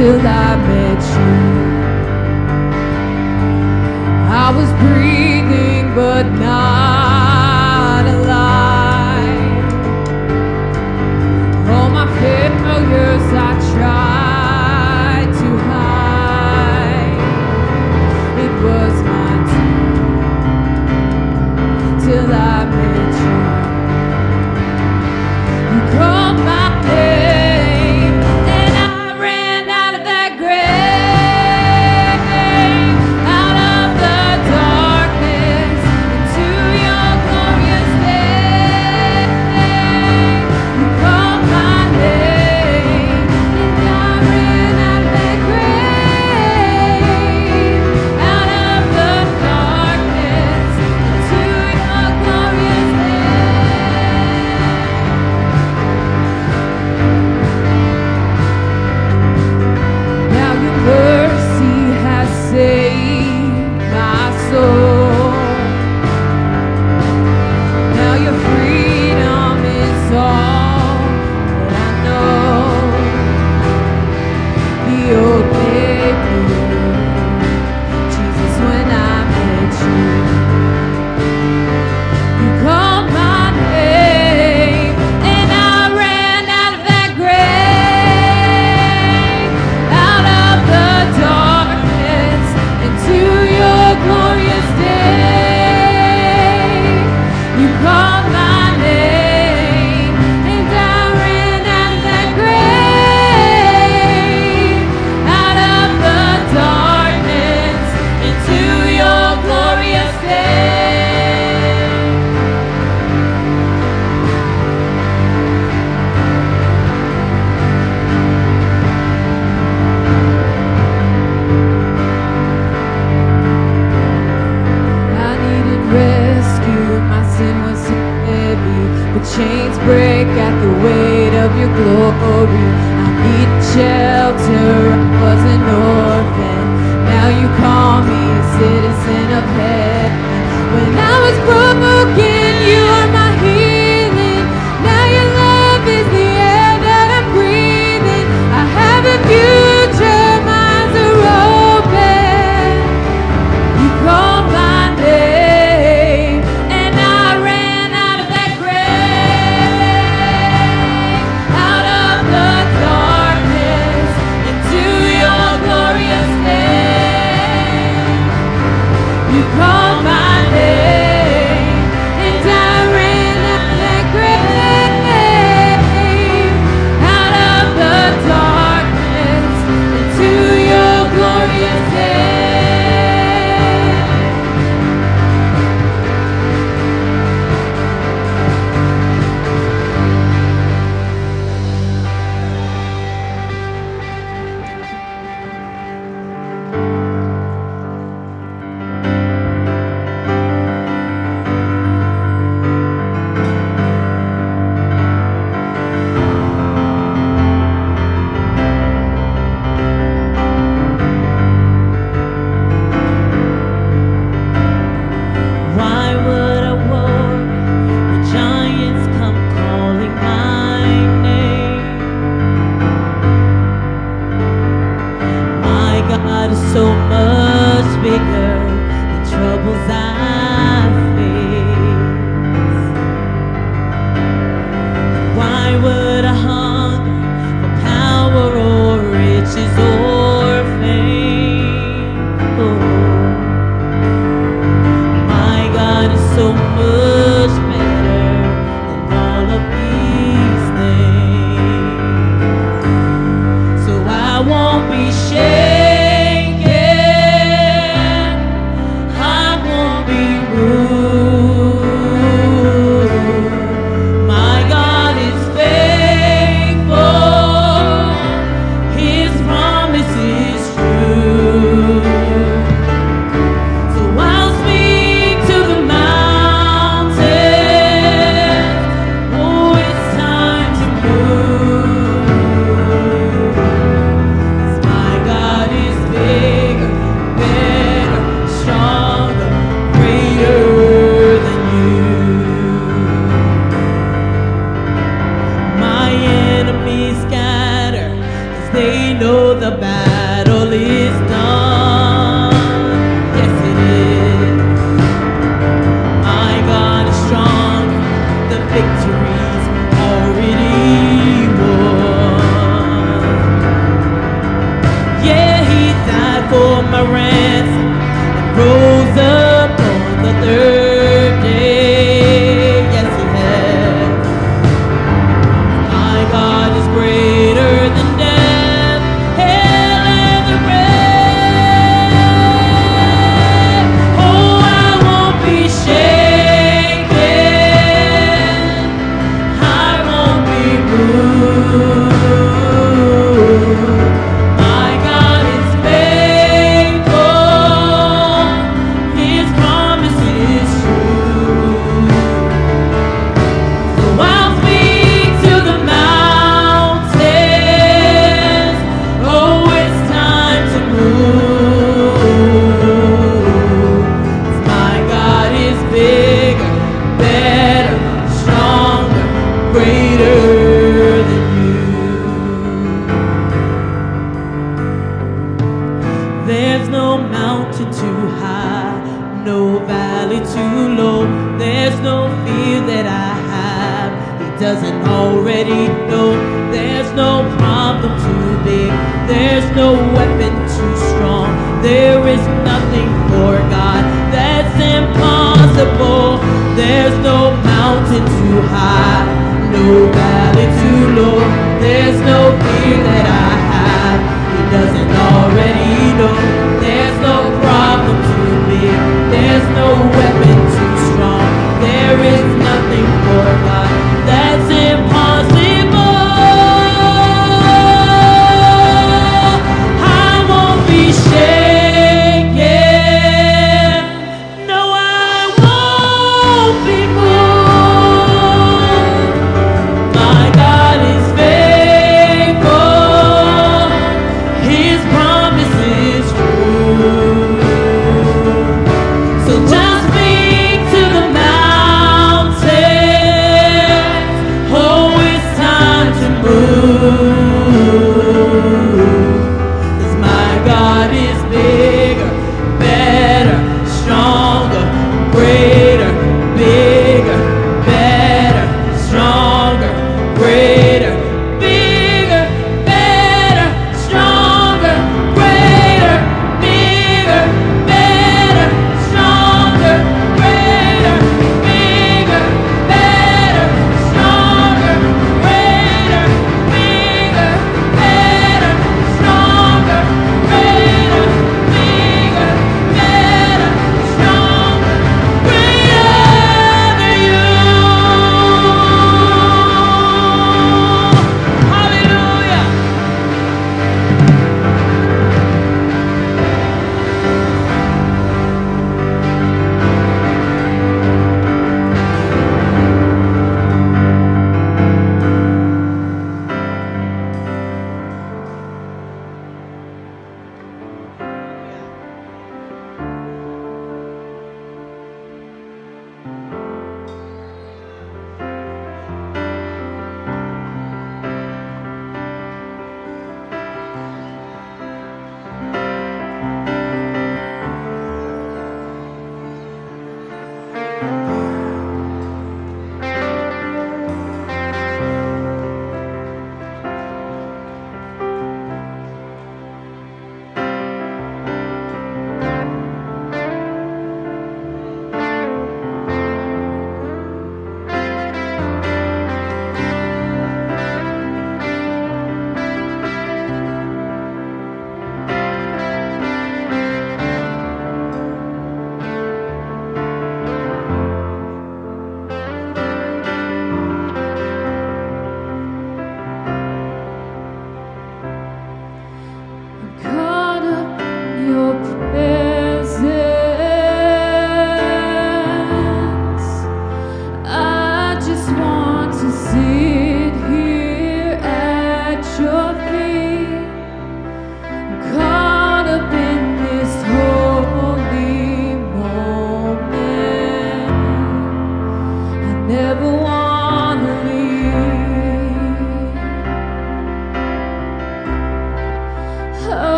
till I met you. I was breathing but not alive. All my failures I tried to hide. It was my time till I met you. You called my name and I ran out of that grave, out of the darkness into your glorious day. You called my name and I ran out of that grave, out of the darkness into your glorious day. Now your mercy has saved my soul. Now your freedom is all that I know. The old day blue, Jesus, when I met you. You called my name and I ran out of that grave, out of the darkness into your glorious day. You called my name and I ran out of that grave, out of the darkness into your glorious day. I needed rescue, my sin was so heavy. The chains break at the weight of your glory. I needed shelter, I was an orphan. Now you call me a citizen of heaven. When I was broken, you are my healing. Now your love is the air that I'm breathing. I have a future, my eyes are open. You called my name and I ran out of that grave, out of the darkness into your glorious day. You called my name rose up on the third day. Yes, he has. My God is greater than death, hell, and the grave. Oh, I won't be shaken. I won't be moved. My God is faithful. His promise is true. So I'll speak to the mountains. Oh, it's time to move. 'Cause my God is bigger, better, stronger, greater than you. There's no mountain too high, no valley too low. There's no fear that I have He doesn't already know. There's no problem too big, there's no weapon too strong. There is nothing for God that's impossible. There's no mountain too high, no valley too low. There's no fear that I have He doesn't already know. There's no problem too big, there's no weapon too strong. There is nothing for God that's impossible. I won't be shaken. No, I won't be moved. My God is faithful. His promise is true. So just speak to the mountains. Oh, it's time to move. 'Cause my God is bigger, better, stronger, greater, bigger, better, stronger, greater, bigger, better, stronger, greater, bigger, better, stronger, greater, bigger, better, stronger, greater, bigger, better, stronger, greater, bigger, better, stronger, greater than you. Hallelujah.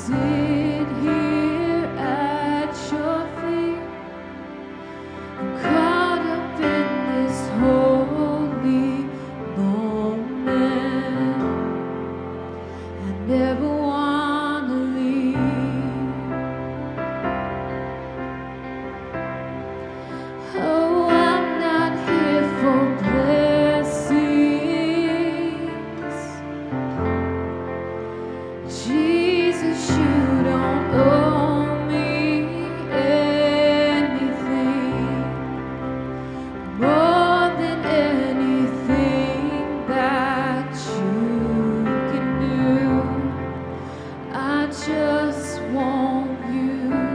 sit here at your feet, I'm caught up in this holy moment. I never want to leave. Oh, I'm not here for blessings. Jesus, you don't owe me anything more than anything that you can do. I just want you.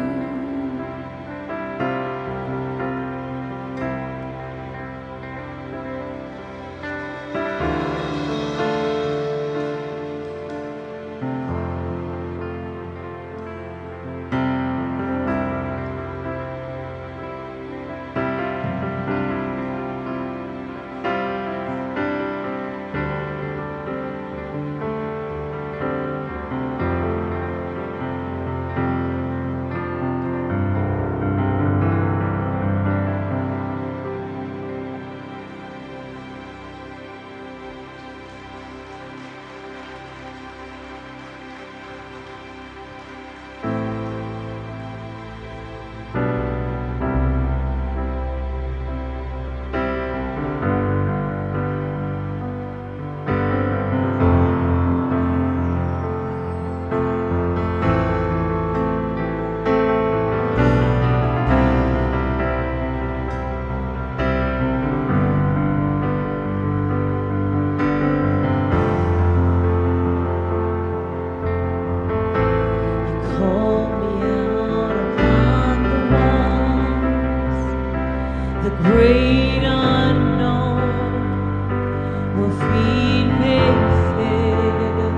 Call me out upon the walls, the great unknown, where feet may fail,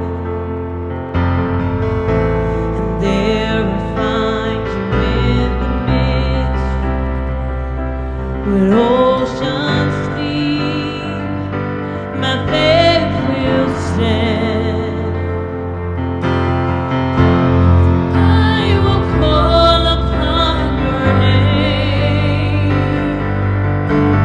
and there I find you in the midst, where oceans deep, my faith will stand. I will call upon your name.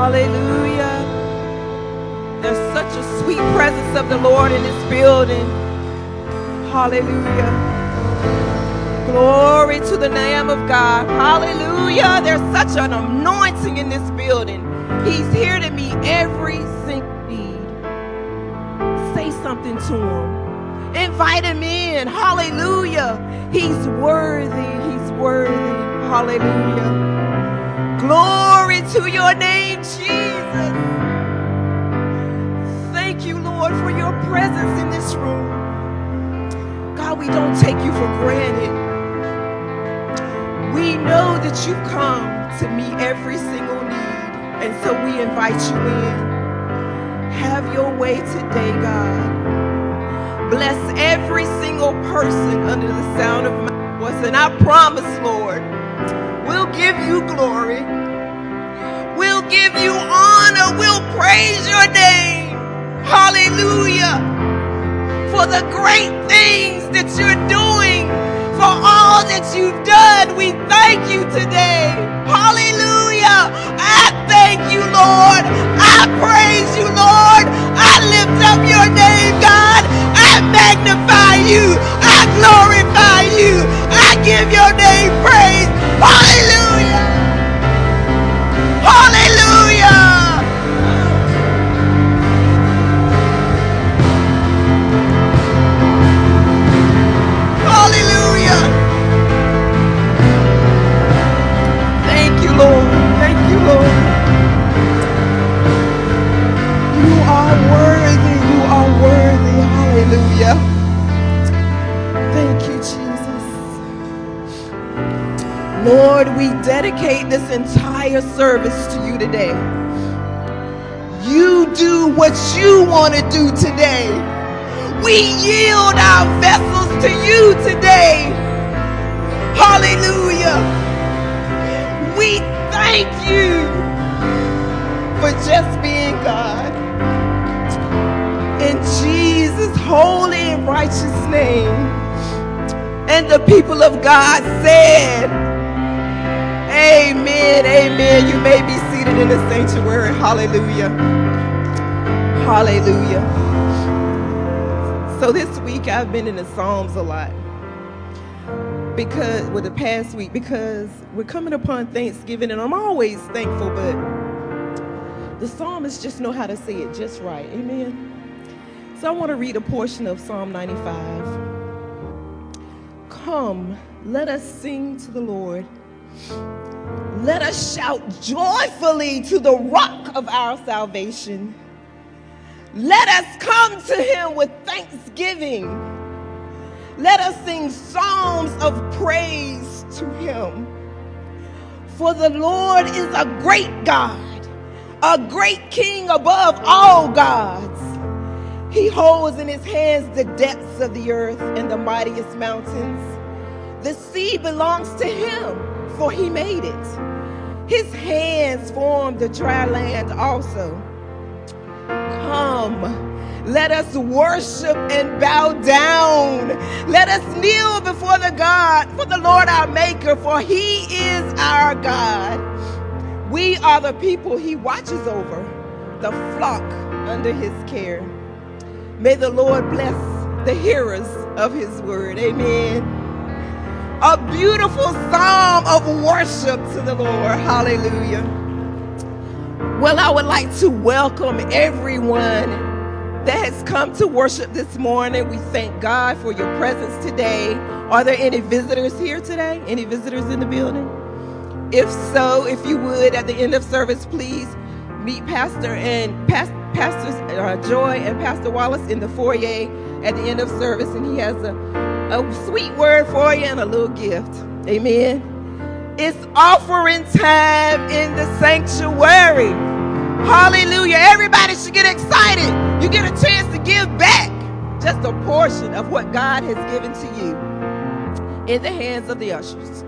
Hallelujah. There's such a sweet presence of the Lord in this building. Hallelujah. Glory to the Lamb of God. Hallelujah. There's such an anointing in this building. He's here to meet every single need. Say something to him. Invite him in. Hallelujah. He's worthy. He's worthy. Hallelujah. Glory to your name, Jesus. Thank you, Lord, for your presence in this room. God, we don't take you for granted. We know that you've come to meet every single need, and so we invite you in. Have your way today, God. Bless every single person under the sound of my voice, and I promise, Lord, we'll give you glory. We'll give you honor. We'll praise your name. Hallelujah. For the great things that you're doing, for all that you've done, we thank you today. Hallelujah. I thank you, Lord. I praise you, Lord. I lift up your name, God. I magnify you. I glorify you. I give your name praise. Hallelujah. Hallelujah. Hallelujah. Thank you, Lord. Thank you, Lord. You are worthy. You are worthy. Hallelujah. Thank you, Jesus. Lord, we dedicate this entire service to you today. You do what you want to do today. We yield our vessels to you today. Hallelujah. We thank you for just being God. In Jesus' holy and righteous name. And the people of God said, amen, amen. You may be seated in the sanctuary. Hallelujah. Hallelujah. So this week I've been in the Psalms a lot. The past week, because we're coming upon Thanksgiving, and I'm always thankful, but the psalmists just know how to say it just right. Amen. So I want to read a portion of Psalm 95. Come, let us sing to the Lord. Let us shout joyfully to the rock of our salvation. Let us come to him with thanksgiving. Let us sing psalms of praise to him. For the Lord is a great God, a great King above all gods. He holds in his hands the depths of the earth and the mightiest mountains. The sea belongs to him, for he made it. His hands formed the dry land also. Come, let us worship and bow down. Let us kneel before the Lord our Maker, for he is our God. We are the people he watches over, the flock under his care. May the Lord bless the hearers of his word. Amen. A beautiful psalm of worship to the Lord. Hallelujah. Well, I would like to welcome everyone that has come to worship this morning. We thank God for your presence today. Are there any visitors here today? Any visitors in the building? If so, if you would, at the end of service, please meet Pastor Joy and Pastor Wallace in the foyer at the end of service, and he has a sweet word for you and a little gift. Amen. It's offering time in the sanctuary. Hallelujah. Everybody should get excited. You get a chance to give back just a portion of what God has given to you in the hands of the ushers.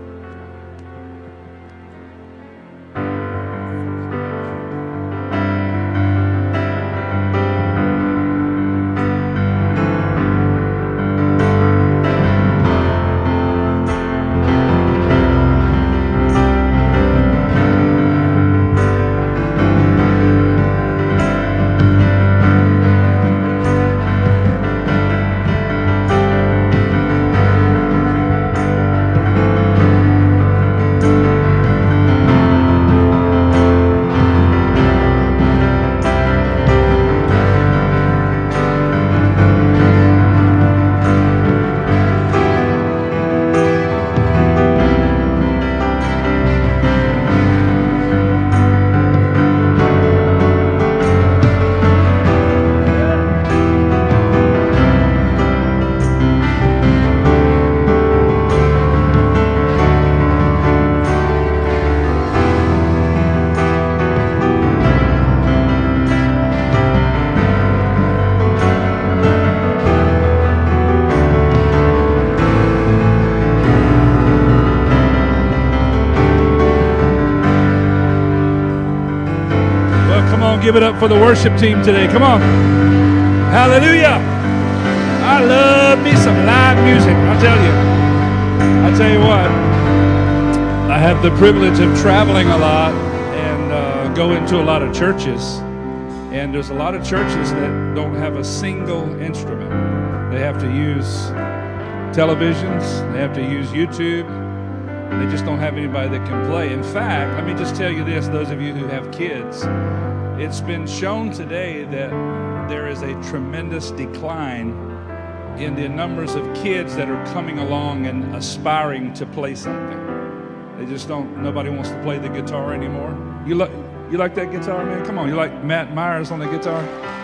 give it up for the worship team today. Come on. Hallelujah. I love me some live music. I tell you what, I have the privilege of traveling a lot and go into a lot of churches. And there's a lot of churches that don't have a single instrument. They have to use televisions. They have to use YouTube. They just don't have anybody that can play. In fact, let me just tell you this, those of you who have kids, it's been shown today that there is a tremendous decline in the numbers of kids that are coming along and aspiring to play something. They just don't, nobody wants to play the guitar anymore. You like that guitar, man? Come on, you like Matt Myers on the guitar?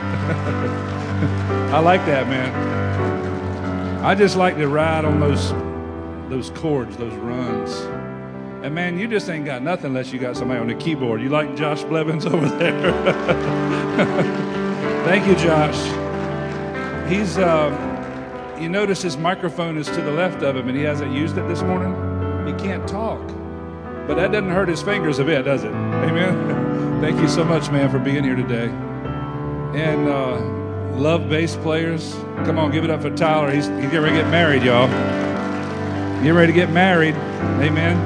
I like that, man. I just like to ride on those chords, those runs. And man, you just ain't got nothing unless you got somebody on the keyboard. You like Josh Blevins over there? Thank you, Josh. He's, you notice his microphone is to the left of him and he hasn't used it this morning. He can't talk. But that doesn't hurt his fingers a bit, does it? Amen? Thank you so much, man, for being here today. And love bass players. Come on, give it up for Tyler. He's getting ready to get married, y'all. Get ready to get married. Amen.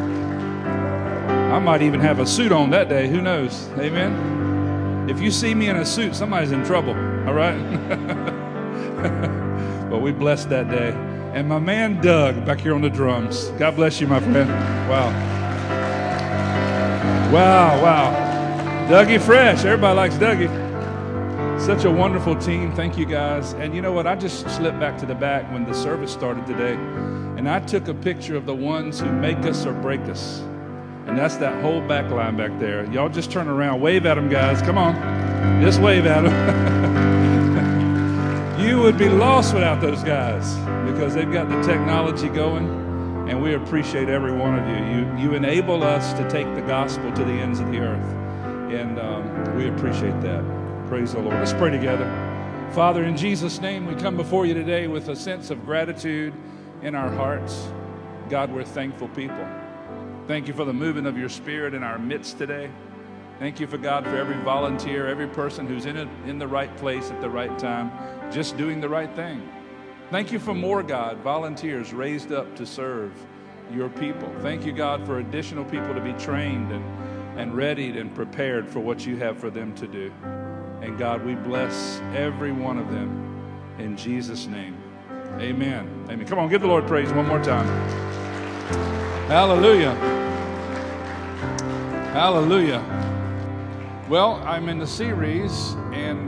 I might even have a suit on that day. Who knows? Amen. If you see me in a suit, somebody's in trouble. All right? But we blessed that day. And my man Doug back here on the drums. God bless you, my friend. Wow. Wow, wow. Dougie Fresh. Everybody likes Dougie. Such a wonderful team. Thank you, guys. And you know what? I just slipped back to the back when the service started today. And I took a picture of the ones who make us or break us. And that's that whole back line back there. Y'all just turn around. Wave at them, guys. Come on. Just wave at them. You would be lost without those guys because they've got the technology going. And we appreciate every one of you. You enable us to take the gospel to the ends of the earth. And we appreciate that. Praise the Lord. Let's pray together. Father, in Jesus' name, we come before you today with a sense of gratitude in our hearts. God, we're thankful people. Thank you for the movement of your Spirit in our midst today. Thank you for God, for every volunteer, every person who's in the right place at the right time, just doing the right thing. Thank you for more, God, volunteers raised up to serve your people. Thank you, God, for additional people to be trained and readied and prepared for what you have for them to do. And God, we bless every one of them in Jesus' name. Amen. Amen. Come on, give the Lord praise one more time. Hallelujah. Hallelujah. Well, I'm in the series, and,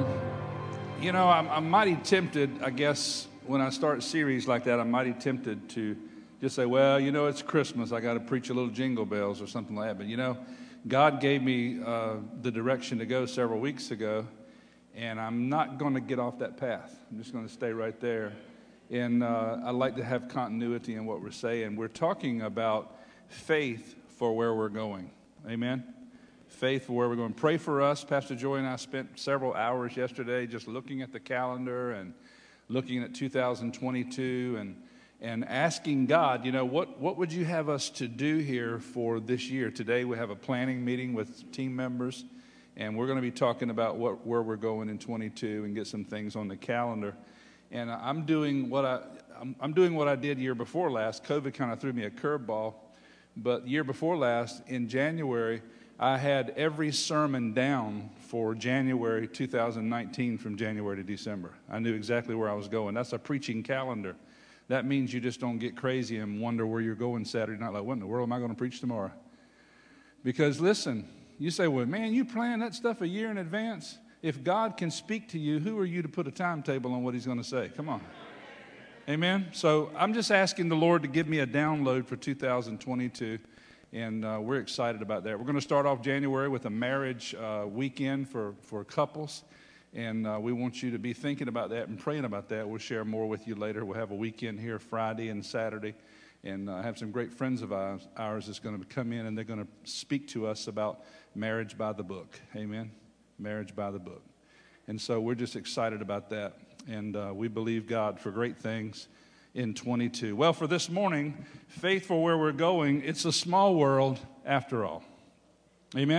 I'm mighty tempted, I guess, when I start a series like that, I'm mighty tempted to just say, well, it's Christmas. I got to preach a little jingle bells or something like that. But, God gave me the direction to go several weeks ago, and I'm not going to get off that path. I'm just going to stay right there. And I'd like to have continuity in what we're saying. We're talking about faith for where we're going. Amen? Faith for where we're going. Pray for us. Pastor Joy and I spent several hours yesterday just looking at the calendar and looking at 2022 and asking God, what would you have us to do here for this year? Today we have a planning meeting with team members, and we're going to be talking about where we're going in 22 and get some things on the calendar. And I'm doing what I did year before last. COVID kind of threw me a curveball, but year before last in January, I had every sermon down for January 2019 from January to December. I knew exactly where I was going. That's a preaching calendar. That means you just don't get crazy and wonder where you're going Saturday night. Like, what in the world am I going to preach tomorrow? Because listen, you say, well, man, you plan that stuff a year in advance? If God can speak to you, who are you to put a timetable on what he's going to say? Come on. Amen? So I'm just asking the Lord to give me a download for 2022, and we're excited about that. We're going to start off January with a marriage weekend for couples, and we want you to be thinking about that and praying about that. We'll share more with you later. We'll have a weekend here Friday and Saturday, and I have some great friends of ours that's going to come in, and they're going to speak to us about marriage by the book. Amen? Marriage by the book. And so we're just excited about that. And we believe God for great things in 22. Well, for this morning, faith for where we're going, it's a small world after all. Amen?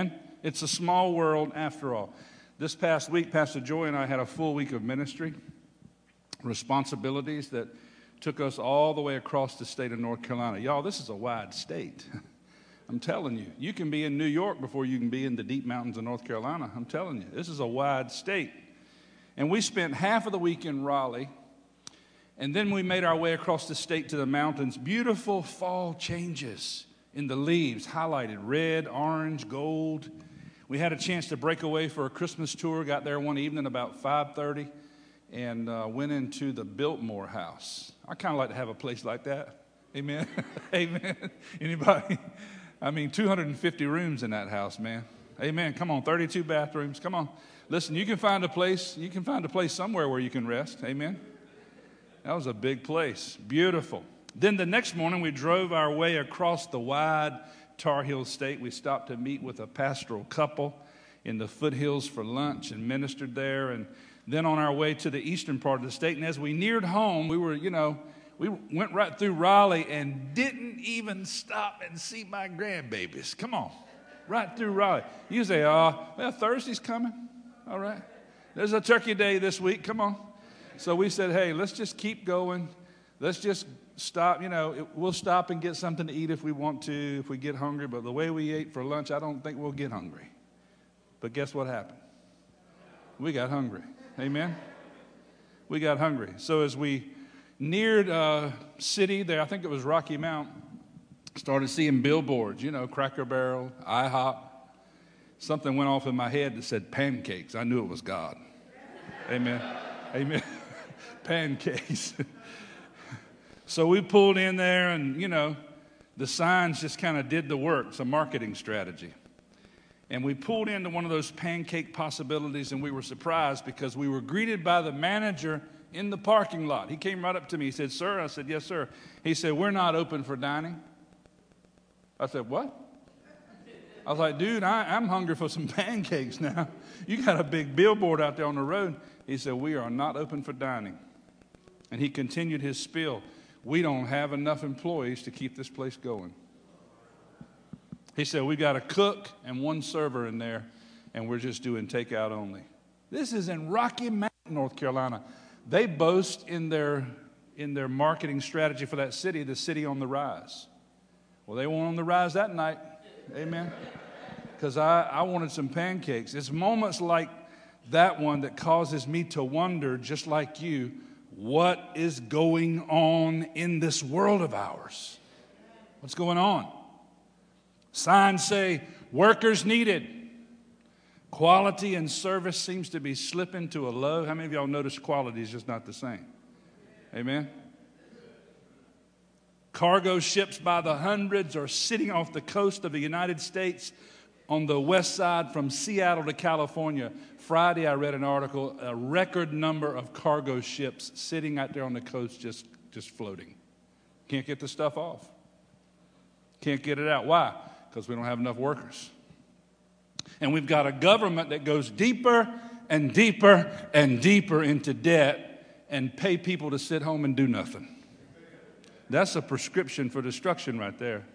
It's a small world after all. This past week, Pastor Joy and I had a full week of ministry responsibilities that took us all the way across the state of North Carolina. Y'all, this is a wide state. I'm telling you. You can be in New York before you can be in the deep mountains of North Carolina. I'm telling you. This is a wide state. And we spent half of the week in Raleigh, and then we made our way across the state to the mountains. Beautiful fall changes in the leaves, highlighted red, orange, gold. We had a chance to break away for a Christmas tour, got there one evening about 5:30, and went into the Biltmore House. I kind of like to have a place like that. Amen? Amen? Anybody? 250 rooms in that house, man. Amen. Come on, 32 bathrooms. Come on. Listen, you can find a place somewhere where you can rest. Amen. That was a big place. Beautiful. Then the next morning, we drove our way across the wide Tar Heel State. We stopped to meet with a pastoral couple in the foothills for lunch and ministered there. And then on our way to the eastern part of the state. And as we neared home, we went right through Raleigh and didn't even stop and see my grandbabies. Come on. Right through Raleigh. You say, Thursday's coming. All right. There's a turkey day this week. Come on. So we said, hey, let's just keep going. Let's just stop. We'll stop and get something to eat if we want to, if we get hungry. But the way we ate for lunch, I don't think we'll get hungry. But guess what happened? We got hungry. Amen? We got hungry. So as we neared a city there, I think it was Rocky Mount, started seeing billboards, Cracker Barrel, IHOP. Something went off in my head that said pancakes. I knew it was God. Amen. Amen. Pancakes. So we pulled in there and, the signs just kind of did the work. It's a marketing strategy. And we pulled into one of those pancake possibilities, and we were surprised because we were greeted by the manager in the parking lot. He came right up to me. He said, sir? I said, yes, sir. He said, we're not open for dining. I said, what? I was like, dude, I'm hungry for some pancakes now. You got a big billboard out there on the road. He said, we are not open for dining. And he continued his spiel. We don't have enough employees to keep this place going. He said, we got a cook and one server in there, and we're just doing takeout only. This is in Rocky Mount, North Carolina. They boast in their marketing strategy for that city, the city on the rise. Well, they weren't on the rise that night. Amen. Because I wanted some pancakes. It's moments like that one that causes me to wonder, just like you, what is going on in this world of ours? What's going on? Signs say, workers needed. Quality and service seems to be slipping to a low. How many of y'all notice quality is just not the same? Amen? Cargo ships by the hundreds are sitting off the coast of the United States on the west side from Seattle to California. Friday, I read an article, a record number of cargo ships sitting out there on the coast just floating. Can't get the stuff off. Can't get it out. Why? Because we don't have enough workers. And we've got a government that goes deeper and deeper and deeper into debt and pay people to sit home and do nothing. That's a prescription for destruction right there.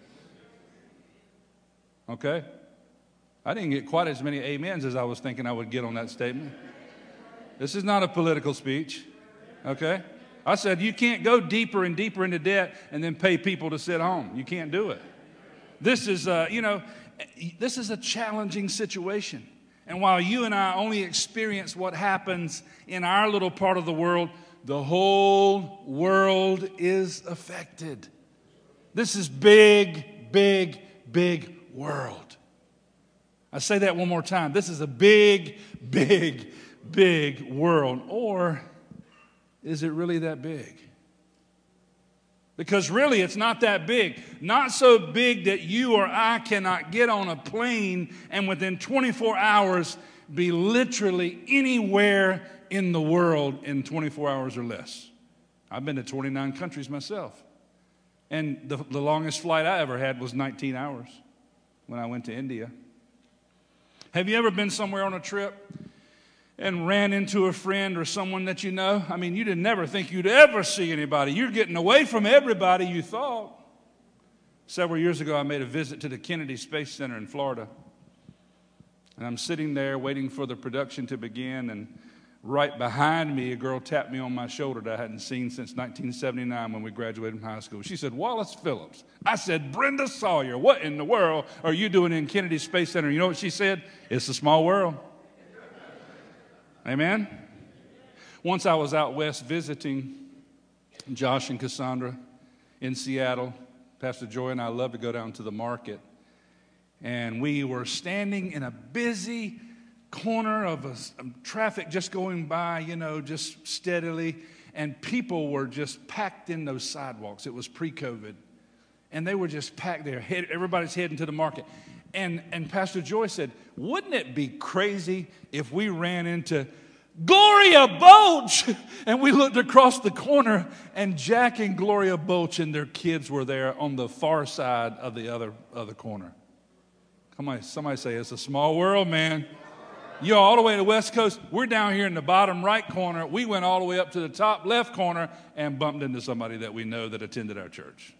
Okay? I didn't get quite as many amens as I was thinking I would get on that statement. This is not a political speech. Okay? I said you can't go deeper and deeper into debt and then pay people to sit home. You can't do it. This is this is a challenging situation. And while you and I only experience what happens in our little part of the world, the whole world is affected. This is big, big, big world. I say that one more time. This is a big, big, big world. Or is it really that big? Because really, it's not that big. Not so big that you or I cannot get on a plane and within 24 hours be literally anywhere in the world in 24 hours or less. I've been to 29 countries myself. And the longest flight I ever had was 19 hours when I went to India. Have you ever been somewhere on a trip and ran into a friend or someone that you know? I mean, you didn't never think you'd ever see anybody. You're getting away from everybody you thought. Several years ago, I made a visit to the Kennedy Space Center in Florida. And I'm sitting there waiting for the production to begin, and right behind me, a girl tapped me on my shoulder that I hadn't seen since 1979 when we graduated from high school. She said, "Wallace Phillips." I said, "Brenda Sawyer, what in the world are you doing in Kennedy Space Center?" You know what she said? "It's a small world." Amen? Once I was out west visiting Josh and Cassandra in Seattle. Pastor Joy and I love to go down to the market. And we were standing in a busy corner of traffic just going by, just steadily. And people were just packed in those sidewalks. It was pre-COVID. And they were just packed there. Everybody's heading to the market. And Pastor Joy said, "Wouldn't it be crazy if we ran into Gloria Bulch?" And we looked across the corner, and Jack and Gloria Bulch and their kids were there on the far side of the other corner. Come on, somebody say, "It's a small world, man." You're all the way to the West Coast. We're down here in the bottom right corner. We went all the way up to the top left corner and bumped into somebody that we know that attended our church.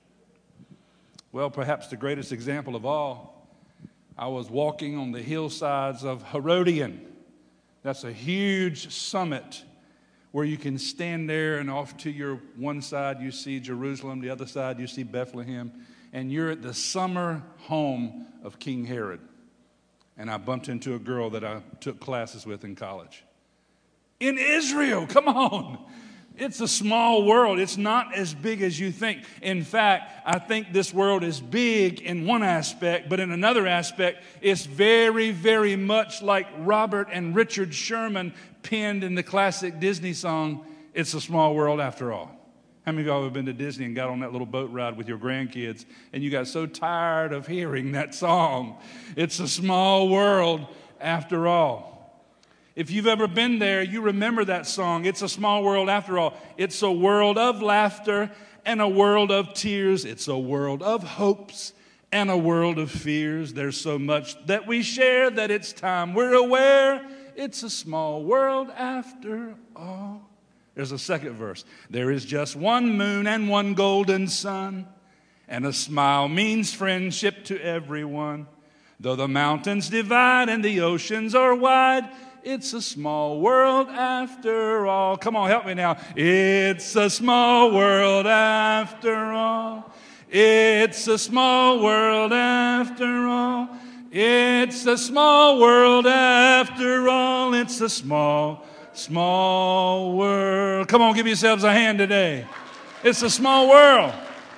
Well, perhaps the greatest example of all, I was walking on the hillsides of Herodian. That's a huge summit where you can stand there, and off to your one side you see Jerusalem, the other side you see Bethlehem, and you're at the summer home of King Herod. And I bumped into a girl that I took classes with in college. In Israel, come on. It's a small world. It's not as big as you think. In fact, I think this world is big in one aspect, but in another aspect, it's very, very much like Robert and Richard Sherman penned in the classic Disney song, "It's a Small World After All." How many of y'all have been to Disney and got on that little boat ride with your grandkids and you got so tired of hearing that song? It's a small world after all. If you've ever been there, you remember that song. It's a small world after all. It's a world of laughter and a world of tears. It's a world of hopes and a world of fears. There's so much that we share that it's time we're aware. It's a small world after all. There's a second verse. There is just one moon and one golden sun, and a smile means friendship to everyone. Though the mountains divide and the oceans are wide, it's a small world after all. Come on, help me now. It's a small world after all. It's a small world after all. It's a small world after all. It's a small world. Come on, give yourselves a hand today. It's a small world.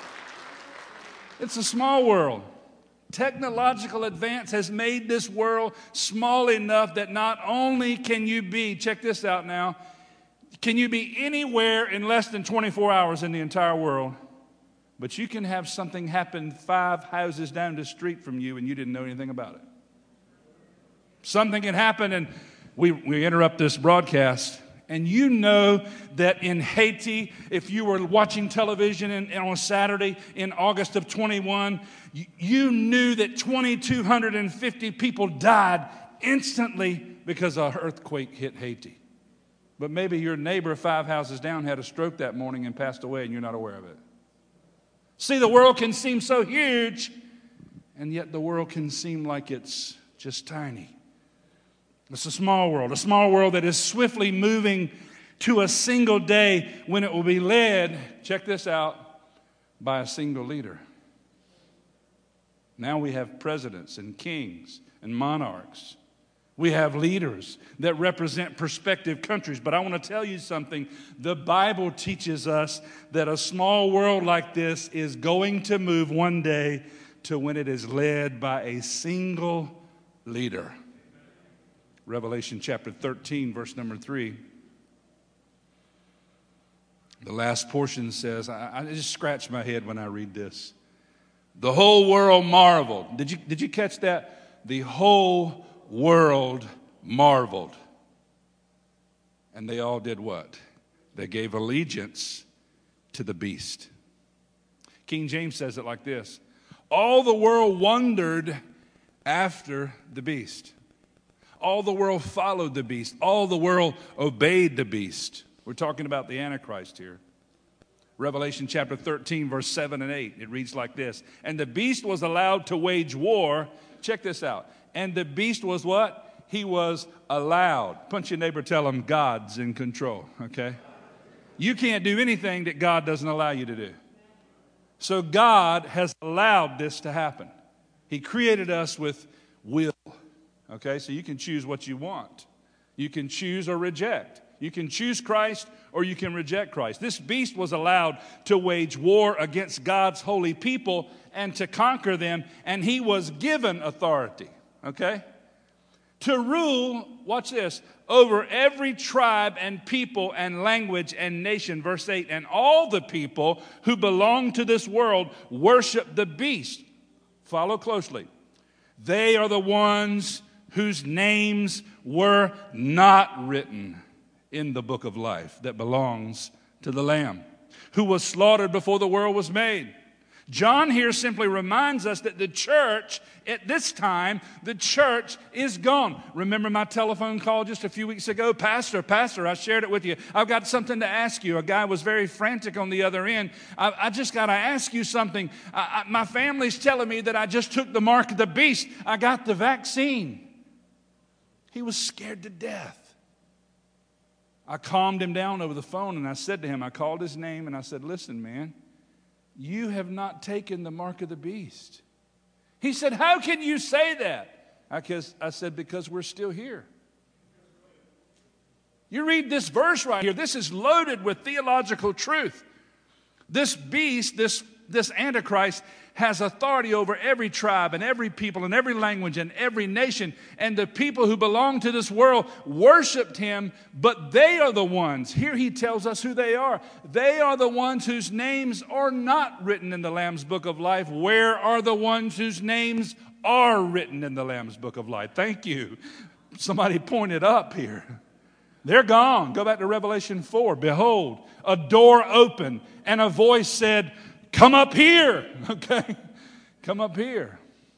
It's a small world. Technological advance has made this world small enough that not only can you be, check this out now, can you be anywhere in less than 24 hours in the entire world, but you can have something happen 5 houses down the street from you and you didn't know anything about it. Something can happen and we interrupt this broadcast, and you know that in Haiti, if you were watching television on a Saturday in August of 21, you knew that 2,250 people died instantly because an earthquake hit Haiti. But maybe your neighbor 5 houses down had a stroke that morning and passed away, and you're not aware of it. See, the world can seem so huge, and yet the world can seem like it's just tiny. It's a small world that is swiftly moving to a single day when it will be led, check this out, by a single leader. Now we have presidents and kings and monarchs. We have leaders that represent prospective countries. But I want to tell you something. The Bible teaches us that a small world like this is going to move one day to when it is led by a single leader. Revelation chapter 13, verse number 3. The last portion says, I just scratch my head when I read this. The whole world marveled. Did you catch that? The whole world marveled. And they all did what? They gave allegiance to the beast. King James says it like this. All the world wondered after the beast. All the world followed the beast. All the world obeyed the beast. We're talking about the Antichrist here. Revelation chapter 13, verse 7 and 8. It reads like this. And the beast was allowed to wage war. Check this out. And the beast was what? he was allowed. Punch your neighbor, tell him God's in control, okay? You can't do anything that God doesn't allow you to do. So God has allowed this to happen. He created us with will, okay? So you can choose what you want. You can choose or reject. You can choose Christ or you can reject Christ. This beast was allowed to wage war against God's holy people and to conquer them, and he was given authority, okay? To rule, watch this, over every tribe and people and language and nation. Verse 8, and all the people who belong to this world worship the beast. Follow closely. They are the ones whose names were not written in the book of life that belongs to the Lamb, who was slaughtered before the world was made. John here simply reminds us that the church, at this time, the church is gone. Remember my telephone call just a few weeks ago? Pastor, I shared it with you. I've got something to ask you. A guy was very frantic on the other end. I just got to ask you something. My family's telling me that I just took the mark of the beast. I got the vaccine. He was scared to death. I calmed him down over the phone and I said to him, I called his name and I said, listen, man, you have not taken the mark of the beast. He said, how can you say that? I said, because we're still here. You read this verse right here. This is loaded with theological truth. This beast, this Antichrist, has authority over every tribe and every people and every language and every nation. And the people who belong to this world worshiped him, but they are the ones. Here he tells us who they are. They are the ones whose names are not written in the Lamb's book of life. Where are the ones whose names are written in the Lamb's book of life? Thank you. Somebody pointed up here. They're gone. Go back to Revelation 4. Behold, a door opened and a voice said, come up here, okay? Come up here,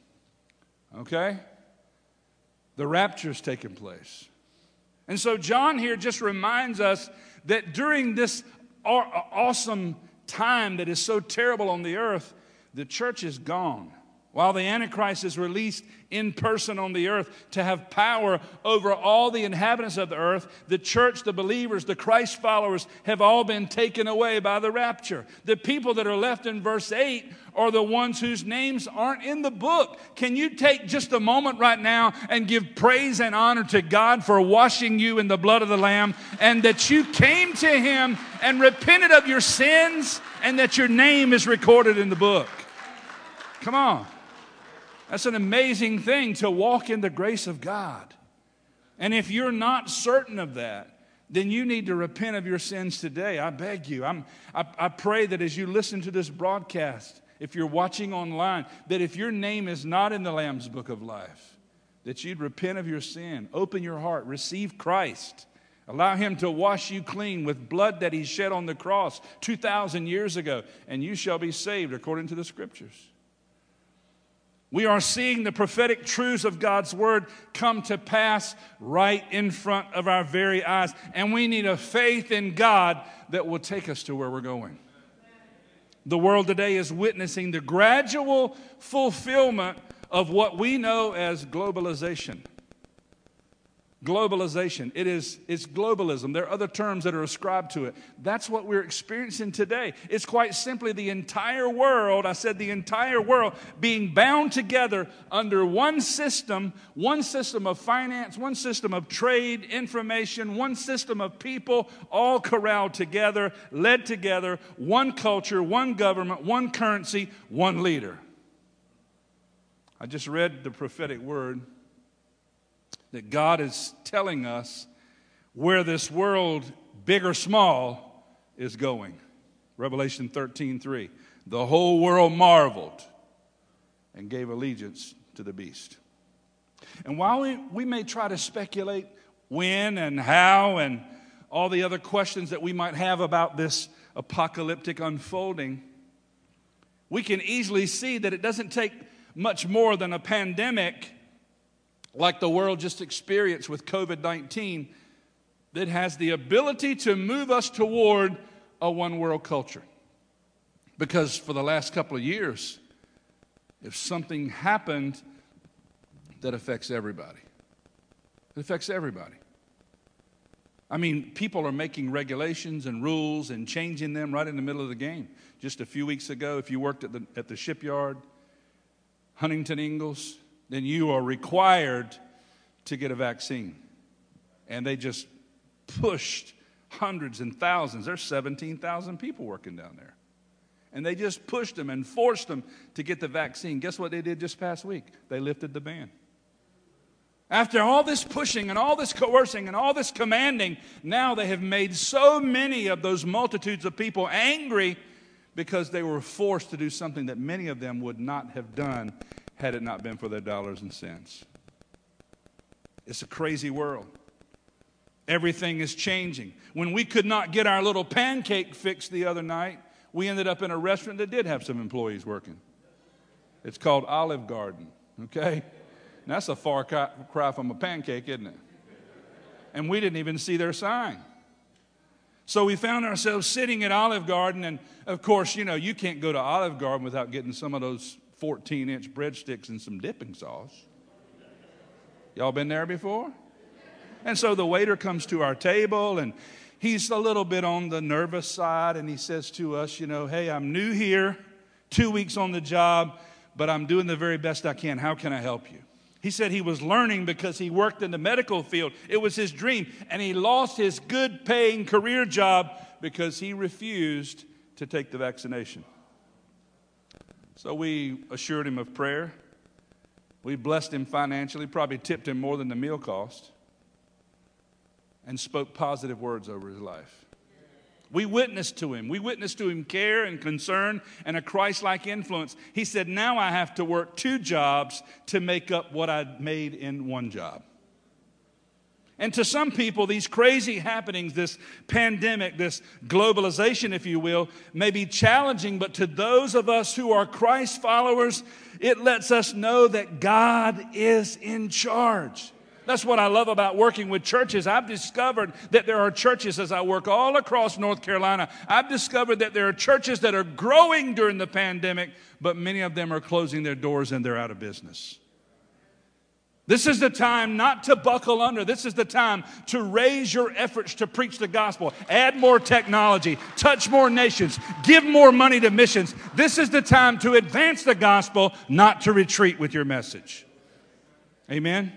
okay? The rapture's taking place. And so John here just reminds us that during this awesome time that is so terrible on the earth, the church is gone. While the Antichrist is released in person on the earth to have power over all the inhabitants of the earth, the church, the believers, the Christ followers have all been taken away by the rapture. The people that are left in verse 8 are the ones whose names aren't in the book. Can you take just a moment right now and give praise and honor to God for washing you in the blood of the Lamb, and that you came to him and repented of your sins, and that your name is recorded in the book? Come on. That's an amazing thing, to walk in the grace of God. And if you're not certain of that, then you need to repent of your sins today. I beg you. I pray that as you listen to this broadcast, if you're watching online, that if your name is not in the Lamb's book of life, that you'd repent of your sin, open your heart, receive Christ. Allow him to wash you clean with blood that he shed on the cross 2,000 years ago, and you shall be saved according to the Scriptures. We are seeing the prophetic truths of God's word come to pass right in front of our very eyes. And we need a faith in God that will take us to where we're going. The world today is witnessing the gradual fulfillment of what we know as globalization. Globalization. It's globalism. There are other terms that are ascribed to it. That's what we're experiencing today. It's quite simply the entire world, I said the entire world, being bound together under one system of finance, one system of trade, information, one system of people, all corralled together, led together, one culture, one government, one currency, one leader. I just read the prophetic word that God is telling us where this world, big or small, is going. Revelation 13:3. The whole world marveled and gave allegiance to the beast. And while we may try to speculate when and how and all the other questions that we might have about this apocalyptic unfolding, we can easily see that it doesn't take much more than a pandemic like the world just experienced with COVID-19 that has the ability to move us toward a one-world culture. Because for the last couple of years, if something happened that affects everybody, It affects everybody. I mean, people are making regulations and rules and changing them right in the middle of the game. Just a few weeks ago, if you worked at the shipyard, Huntington Ingalls, then you are required to get a vaccine. And they just pushed hundreds and thousands. There's 17,000 people working down there. And they just pushed them and forced them to get the vaccine. Guess what they did just past week? They lifted the ban. After all this pushing and all this coercing and all this commanding, now they have made so many of those multitudes of people angry because they were forced to do something that many of them would not have done had it not been for their dollars and cents. It's a crazy world. Everything is changing. When we could not get our little pancake fix the other night, we ended up in a restaurant that did have some employees working. It's called Olive Garden, okay? Now, that's a far cry from a pancake, isn't it? And we didn't even see their sign. So we found ourselves sitting at Olive Garden, and of course, you know, you can't go to Olive Garden without getting some of those 14-inch breadsticks and some dipping sauce. Y'all been there before? And so the waiter comes to our table, and he's a little bit on the nervous side, and he says to us, you know, hey, I'm new here, 2 weeks on the job, but I'm doing the very best I can. How can I help you? He said he was learning because he worked in the medical field. It was his dream. And he lost his good-paying career job because he refused to take the vaccination. So we assured him of prayer. We blessed him financially, probably tipped him more than the meal cost, and spoke positive words over his life. We witnessed to him. We witnessed to him care and concern and a Christ-like influence. He said, now I have to work 2 jobs to make up what I made in 1 job. And to some people, these crazy happenings, this pandemic, this globalization, if you will, may be challenging, but to those of us who are Christ followers, it lets us know that God is in charge. That's what I love about working with churches. I've discovered that there are churches as I work all across North Carolina. I've discovered that there are churches that are growing during the pandemic, but many of them are closing their doors and they're out of business. This is the time not to buckle under. This is the time to raise your efforts to preach the gospel. Add more technology. Touch more nations. Give more money to missions. This is the time to advance the gospel, not to retreat with your message. Amen?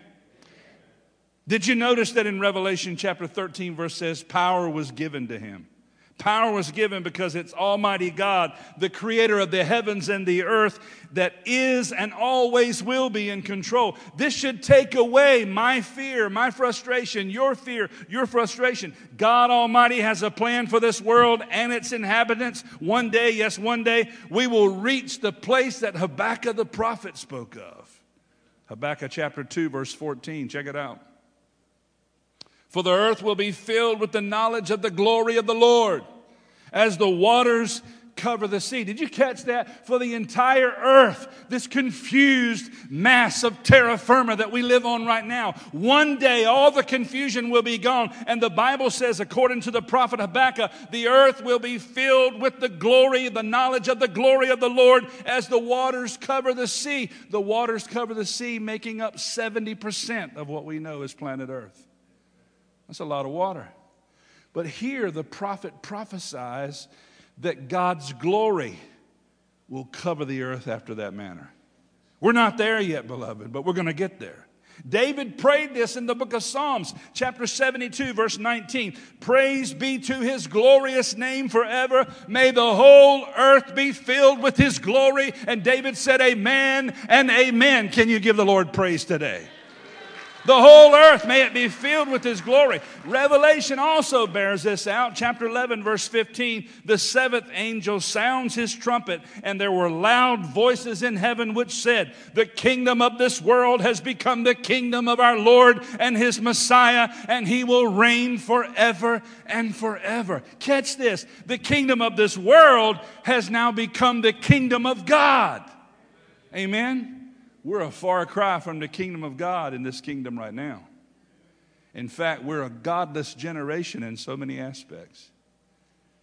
Did you notice that in Revelation chapter 13 verse says, power was given to him? Power was given because it's Almighty God, the creator of the heavens and the earth, that is and always will be in control. This should take away my fear, my frustration, your fear, your frustration. God Almighty has a plan for this world and its inhabitants. One day, yes, one day, we will reach the place that Habakkuk the prophet spoke of. Habakkuk chapter 2 verse 14, check it out. For the earth will be filled with the knowledge of the glory of the Lord, as the waters cover the sea. Did you catch that? For the entire earth, this confused mass of terra firma that we live on right now. One day, all the confusion will be gone. And the Bible says, according to the prophet Habakkuk, the earth will be filled with the glory, the knowledge of the glory of the Lord, as the waters cover the sea. The waters cover the sea, making up 70% of what we know as planet Earth. That's a lot of water. But here the prophet prophesies that God's glory will cover the earth after that manner. We're not there yet, beloved, but we're going to get there. David prayed this in the book of Psalms, chapter 72, verse 19. Praise be to his glorious name forever. May the whole earth be filled with his glory. And David said, amen and amen. Can you give the Lord praise today? The whole earth, may it be filled with his glory. Revelation also bears this out. Chapter 11, verse 15. The 7th angel sounds his trumpet, and there were loud voices in heaven which said, the kingdom of this world has become the kingdom of our Lord and his Messiah, and he will reign forever and forever. Catch this. The kingdom of this world has now become the kingdom of God. Amen. We're a far cry from the kingdom of God in this kingdom right now. In fact, we're a godless generation in so many aspects.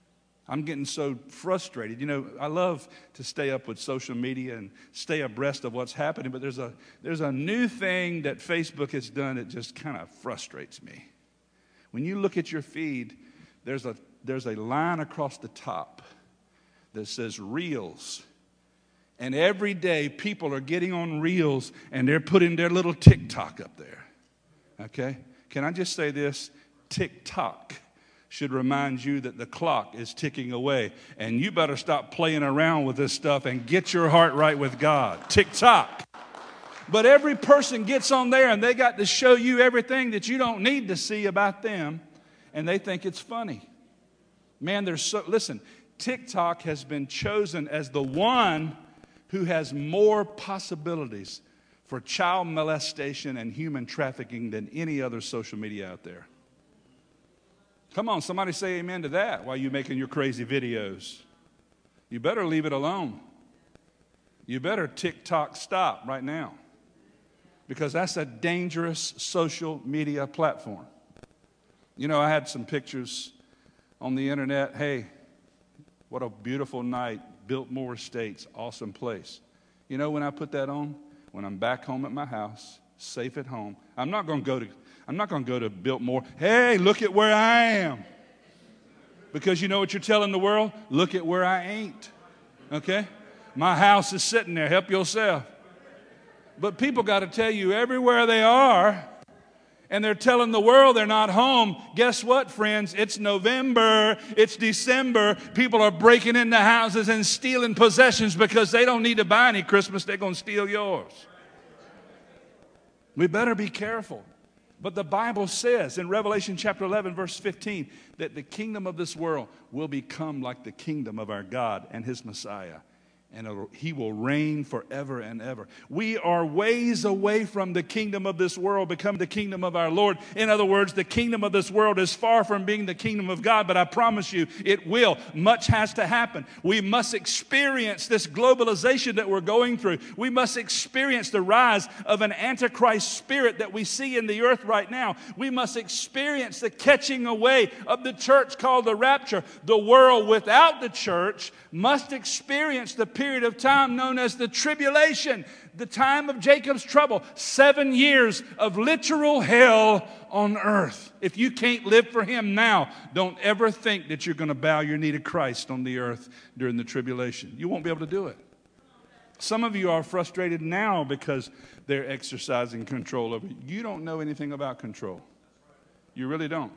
I'm getting so frustrated. You know, I love to stay up with social media and stay abreast of what's happening, but there's a new thing that Facebook has done that just kind of frustrates me. When you look at your feed, there's a line across the top that says Reels. And every day people are getting on Reels and they're putting their little TikTok up there. Okay? Can I just say this? TikTok should remind you that the clock is ticking away. And you better stop playing around with this stuff and get your heart right with God. TikTok. But every person gets on there and they got to show you everything that you don't need to see about them. And they think it's funny. Man, listen, TikTok has been chosen as the one who has more possibilities for child molestation and human trafficking than any other social media out there. Come on, somebody say amen to that while you're making your crazy videos. You better leave it alone. You better TikTok stop right now, because that's a dangerous social media platform. You know, I had some pictures on the internet. Hey, what a beautiful night. Biltmore Estates, awesome place. You know when I put that on? When I'm back home at my house, safe at home. I'm not going to go to Biltmore. Hey, look at where I am. Because you know what you're telling the world? Look at where I ain't. Okay? My house is sitting there. Help yourself. But people got to tell you everywhere they are, and they're telling the world they're not home. Guess what, friends? It's November. It's December. People are breaking into houses and stealing possessions because they don't need to buy any Christmas. They're going to steal yours. We better be careful. But the Bible says in Revelation chapter 11, verse 15, that the kingdom of this world will become like the kingdom of our God and his Messiah. And he will reign forever and ever. We are ways away from the kingdom of this world, become the kingdom of our Lord. In other words, the kingdom of this world is far from being the kingdom of God, but I promise you it will. Much has to happen. We must experience this globalization that we're going through. We must experience the rise of an antichrist spirit that we see in the earth right now. We must experience the catching away of the church called the rapture. The world without the church must experience the period of time known as the tribulation, the time of Jacob's trouble, 7 years of literal hell on earth. If you can't live for him now, don't ever think that you're going to bow your knee to Christ on the earth during the tribulation. You won't be able to do it. Some of you are frustrated now because they're exercising control over you. You don't know anything about control. You really don't.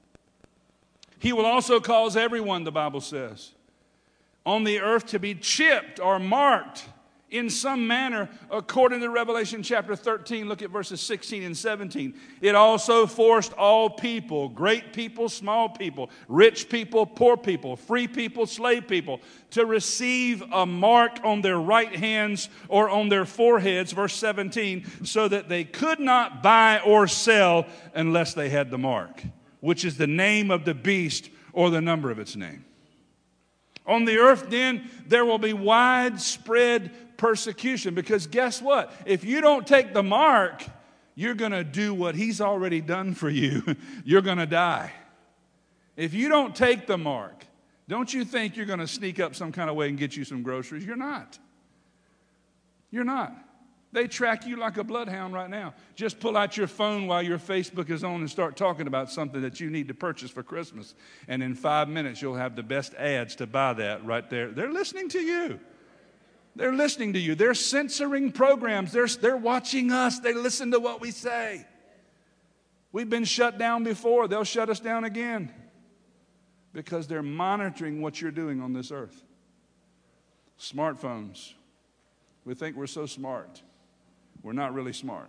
He will also cause everyone, the Bible says, on the earth to be chipped or marked in some manner, according to Revelation chapter 13. Look at verses 16 and 17. It also forced all people, great people, small people, rich people, poor people, free people, slave people, to receive a mark on their right hands or on their foreheads, verse 17, so that they could not buy or sell unless they had the mark, which is the name of the beast or the number of its name. On the earth, then, there will be widespread persecution. Because guess what? If you don't take the mark, you're going to do what he's already done for you. You're going to die. If you don't take the mark, don't you think you're going to sneak up some kind of way and get you some groceries? You're not. You're not. They track you like a bloodhound right now. Just pull out your phone while your Facebook is on and start talking about something that you need to purchase for Christmas. And in 5 minutes, you'll have the best ads to buy that right there. They're listening to you. They're listening to you. They're censoring programs. They're watching us. They listen to what we say. We've been shut down before. They'll shut us down again because they're monitoring what you're doing on this earth. Smartphones. We think we're so smart. We're not really smart.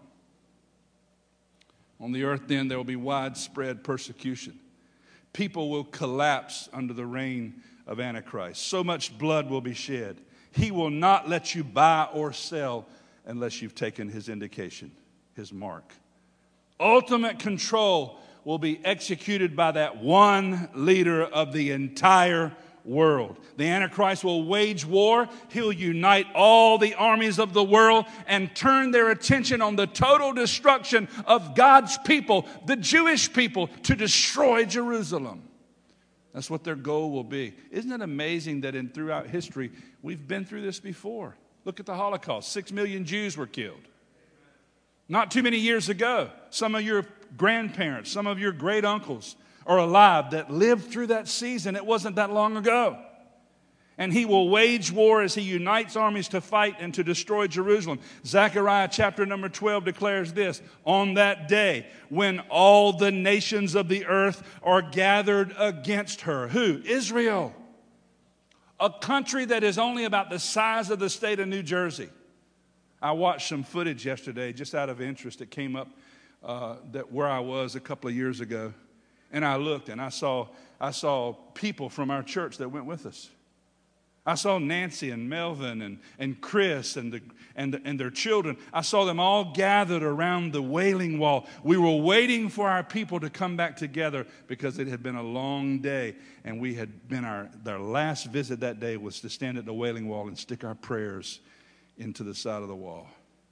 On the earth, then, there will be widespread persecution. People will collapse under the reign of Antichrist. So much blood will be shed. He will not let you buy or sell unless you've taken his indication, his mark. Ultimate control will be executed by that one leader of the entire world. The Antichrist will wage war. He'll unite all the armies of the world and turn their attention on the total destruction of God's people, the Jewish people, to destroy Jerusalem. That's what their goal will be. Isn't it amazing that throughout history, we've been through this before? Look at the Holocaust. 6 million Jews were killed. Not too many years ago, some of your grandparents, some of your great uncles are alive that lived through that season. It wasn't that long ago. And he will wage war as he unites armies to fight and to destroy Jerusalem. Zechariah chapter number 12 declares this: on that day when all the nations of the earth are gathered against her. Who? Israel. A country that is only about the size of the state of New Jersey. I watched some footage yesterday just out of interest. It came up where I was a couple of years ago. And I looked and I saw people from our church that went with us. I saw Nancy and Melvin and Chris and their children. I saw them all gathered around the Wailing Wall. We were waiting for our people to come back together because it had been a long day. And we had been their last visit that day was to stand at the Wailing Wall and stick our prayers into the side of the wall.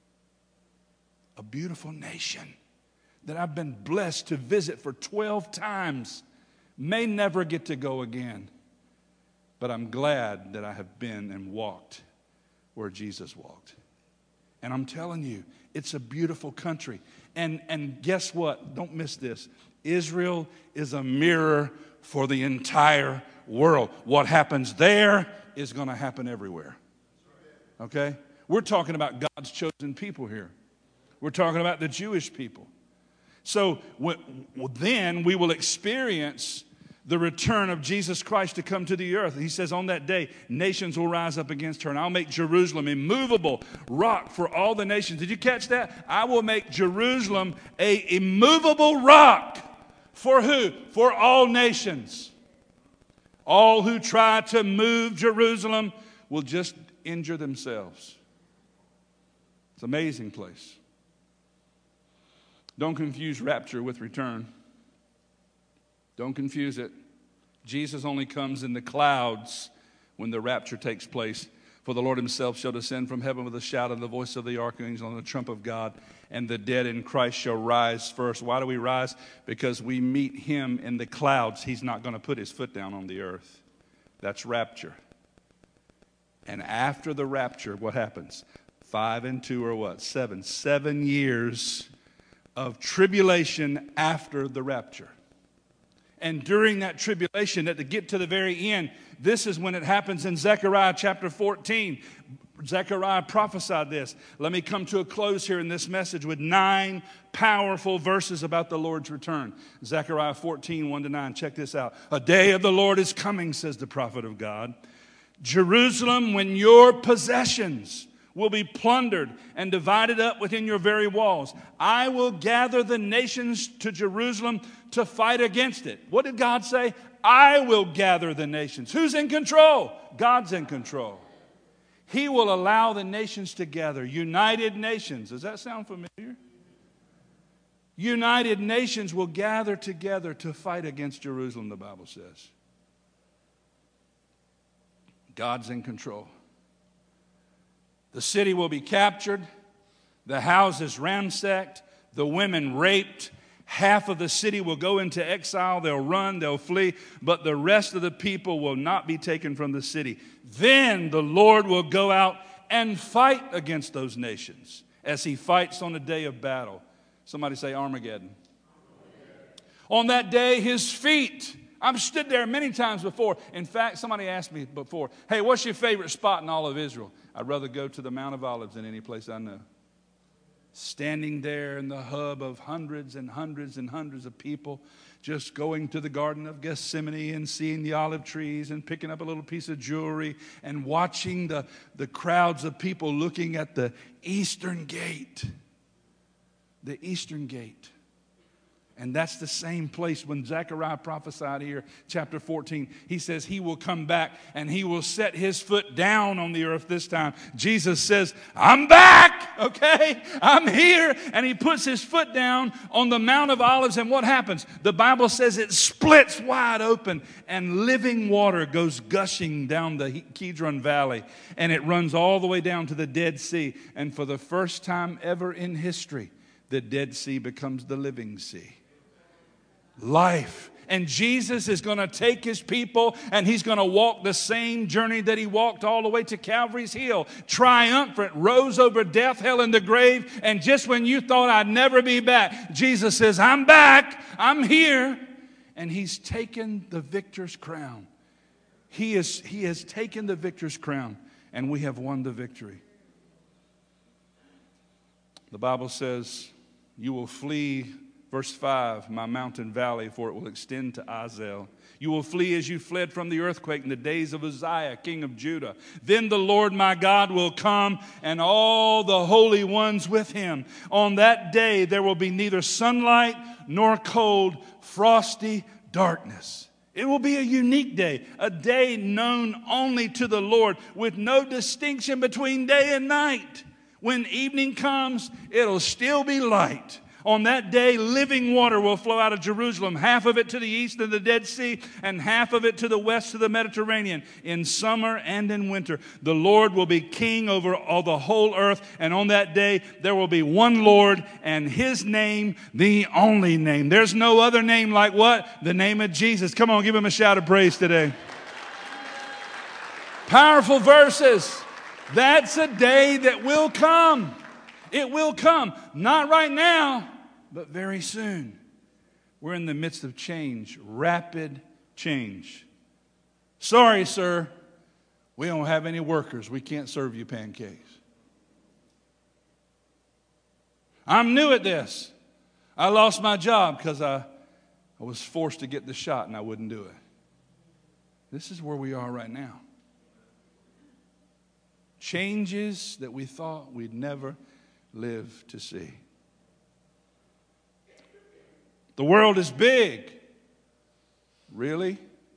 A beautiful nation that I've been blessed to visit for 12 times. May never get to go again. But I'm glad that I have been and walked where Jesus walked. And I'm telling you, it's a beautiful country. And guess what? Don't miss this. Israel is a mirror for the entire world. What happens there is going to happen everywhere. Okay? We're talking about God's chosen people here. We're talking about the Jewish people. So then we will experience the return of Jesus Christ to come to the earth. He says on that day, nations will rise up against her, and I'll make Jerusalem immovable rock for all the nations. Did you catch that? I will make Jerusalem a immovable rock. For who? For all nations. All who try to move Jerusalem will just injure themselves. It's an amazing place. Don't confuse rapture with return. Don't confuse it. Jesus only comes in the clouds when the rapture takes place. For the Lord himself shall descend from heaven with a shout and the voice of the archangel and the trump of God, and the dead in Christ shall rise first. Why do we rise? Because we meet him in the clouds. He's not going to put his foot down on the earth. That's rapture. And after the rapture, what happens? 5 and 2 are what? 7. 7 years of tribulation after the rapture. And during that tribulation, to get to the very end, this is when it happens in Zechariah chapter 14. Zechariah prophesied this. Let me come to a close here in this message with 9 powerful verses about the Lord's return. Zechariah 14, 1-9. Check this out. A day of the Lord is coming, says the prophet of God. Jerusalem, when your possessions will be plundered and divided up within your very walls. I will gather the nations to Jerusalem to fight against it. What did God say? I will gather the nations. Who's in control? God's in control. He will allow the nations to gather. United nations. Does that sound familiar? United nations will gather together to fight against Jerusalem, the Bible says. God's in control. The city will be captured, the houses ransacked, the women raped. Half of the city will go into exile. They'll run, they'll flee, but the rest of the people will not be taken from the city. Then the Lord will go out and fight against those nations as he fights on the day of battle. Somebody say Armageddon. On that day, his feet. I've stood there many times before. In fact, somebody asked me before, hey, what's your favorite spot in all of Israel? I'd rather go to the Mount of Olives than any place I know. Standing there in the hub of hundreds and hundreds and hundreds of people, just going to the Garden of Gethsemane and seeing the olive trees and picking up a little piece of jewelry and watching the crowds of people looking at the eastern gate. The eastern gate. And that's the same place when Zechariah prophesied here, chapter 14. He says he will come back and he will set his foot down on the earth this time. Jesus says, I'm back, okay? I'm here. And he puts his foot down on the Mount of Olives. And what happens? The Bible says it splits wide open and living water goes gushing down the Kidron Valley. And it runs all the way down to the Dead Sea. And for the first time ever in history, the Dead Sea becomes the living sea. Life And Jesus is going to take his people and he's going to walk the same journey that he walked all the way to Calvary's Hill. Triumphant, rose over death, hell, and the grave. And just when you thought I'd never be back, Jesus says, I'm back. I'm here. And he's taken the victor's crown. He has taken the victor's crown, and we have won the victory. The Bible says, you will flee, verse 5, my mountain valley, for it will extend to Azel. You will flee as you fled from the earthquake in the days of Uzziah, king of Judah. Then the Lord my God will come, and all the holy ones with him. On that day there will be neither sunlight nor cold, frosty darkness. It will be a unique day, a day known only to the Lord, with no distinction between day and night. When evening comes, it'll still be light. On that day, living water will flow out of Jerusalem, half of it to the east of the Dead Sea, and half of it to the west of the Mediterranean, in summer and in winter. The Lord will be king over all the whole earth, and on that day, there will be one Lord, and his name, the only name. There's no other name like what? The name of Jesus. Come on, give him a shout of praise today. Powerful verses. That's a day that will come. It will come. Not right now, but very soon. We're in the midst of change, rapid change. Sorry, sir, we don't have any workers. We can't serve you pancakes. I'm new at this. I lost my job because I was forced to get the shot and I wouldn't do it. This is where we are right now. Changes that we thought we'd never live to see. The world is big. Really?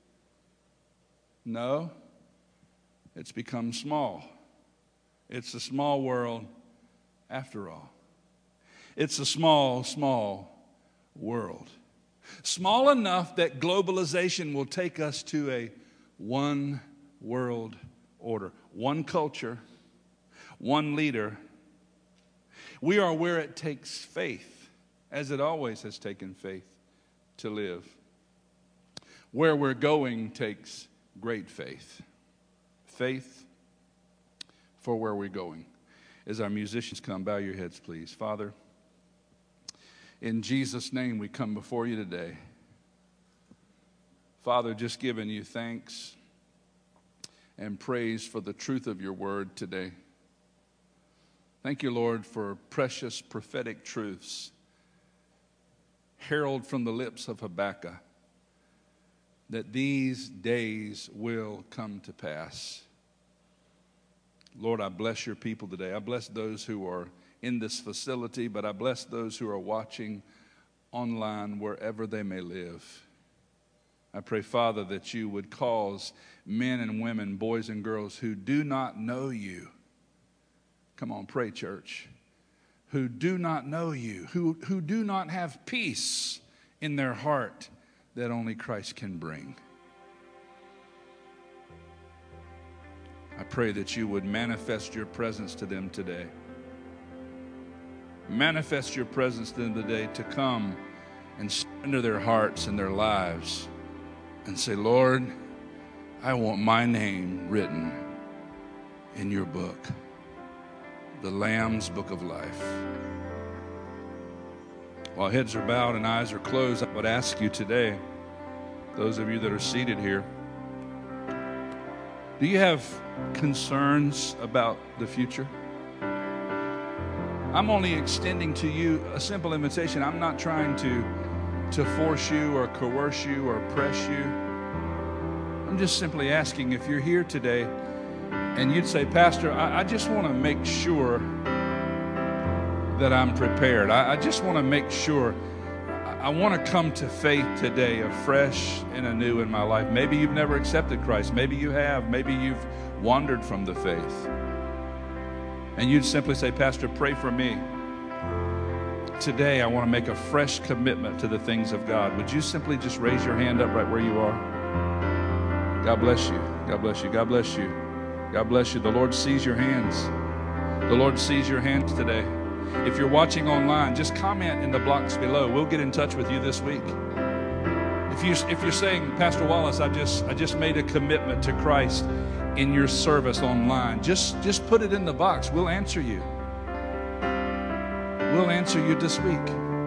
No. It's become small. It's a small world after all. It's a small, small world. Small enough that globalization will take us to a one world order. One culture, one leader. We are where it takes faith, as it always has taken faith, to live. Where we're going takes great faith. Faith for where we're going. As our musicians come, bow your heads, please. Father, in Jesus' name we come before you today. Father, just giving you thanks and praise for the truth of your word today. Thank you, Lord, for precious prophetic truths heralded from the lips of Habakkuk, that these days will come to pass. Lord, I bless your people today. I bless those who are in this facility, but I bless those who are watching online wherever they may live. I pray, Father, that you would cause men and women, boys and girls who do not know you, come on, pray, church, who do not know you, who do not have peace in their heart that only Christ can bring. I pray that you would manifest your presence to them today. Manifest your presence to them today to come and surrender their hearts and their lives and say, Lord, I want my name written in your book, the Lamb's Book of Life. While heads are bowed and eyes are closed, I would ask you today, those of you that are seated here, do you have concerns about the future? I'm only extending to you a simple invitation. I'm not trying to force you or coerce you or press you. I'm just simply asking if you're here today and you'd say, Pastor, I just want to make sure that I'm prepared. I just want to make sure. I want to come to faith today afresh and anew in my life. Maybe you've never accepted Christ. Maybe you have. Maybe you've wandered from the faith. And you'd simply say, Pastor, pray for me. Today, I want to make a fresh commitment to the things of God. Would you simply just raise your hand up right where you are? God bless you. God bless you. God bless you. God bless you. The Lord sees your hands. The Lord sees your hands today. If you're watching online, just comment in the blocks below. We'll get in touch with you this week. If you're saying, Pastor Wallace, I just made a commitment to Christ in your service online, just put it in the box. We'll answer you. We'll answer you this week.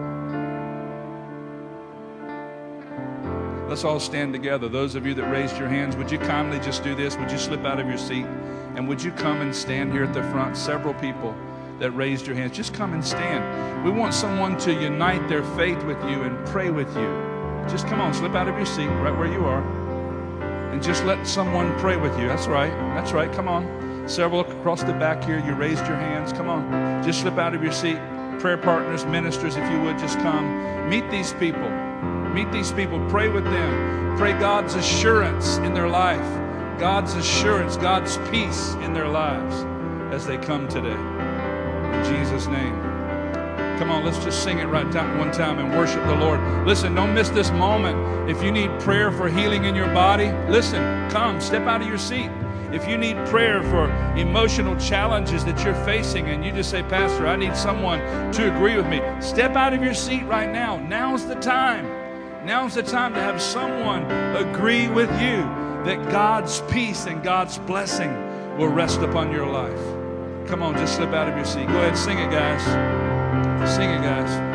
Let's all stand together. Those of you that raised your hands, would you kindly just do this? Would you slip out of your seat? And would you come and stand here at the front? Several people that raised your hands, just come and stand. We want someone to unite their faith with you and pray with you. Just come on, slip out of your seat right where you are. And just let someone pray with you. That's right. That's right. Come on. Several across the back here, you raised your hands. Come on. Just slip out of your seat. Prayer partners, ministers, if you would, just come. Meet these people. Meet these people. Pray with them. Pray God's assurance in their life. God's assurance, God's peace in their lives as they come today. In Jesus' name. Come on, let's just sing it one time and worship the Lord. Listen, don't miss this moment. If you need prayer for healing in your body, listen, come, step out of your seat. If you need prayer for emotional challenges that you're facing and you just say, Pastor, I need someone to agree with me, step out of your seat right now. Now's the time. Now's the time to have someone agree with you that God's peace and God's blessing will rest upon your life. Come on, just slip out of your seat. Go ahead, sing it, guys. Sing it, guys.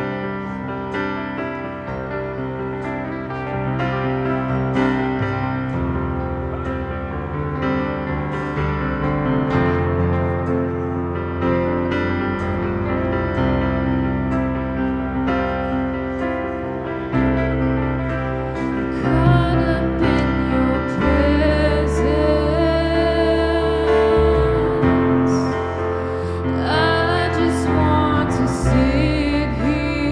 I just want to sit here.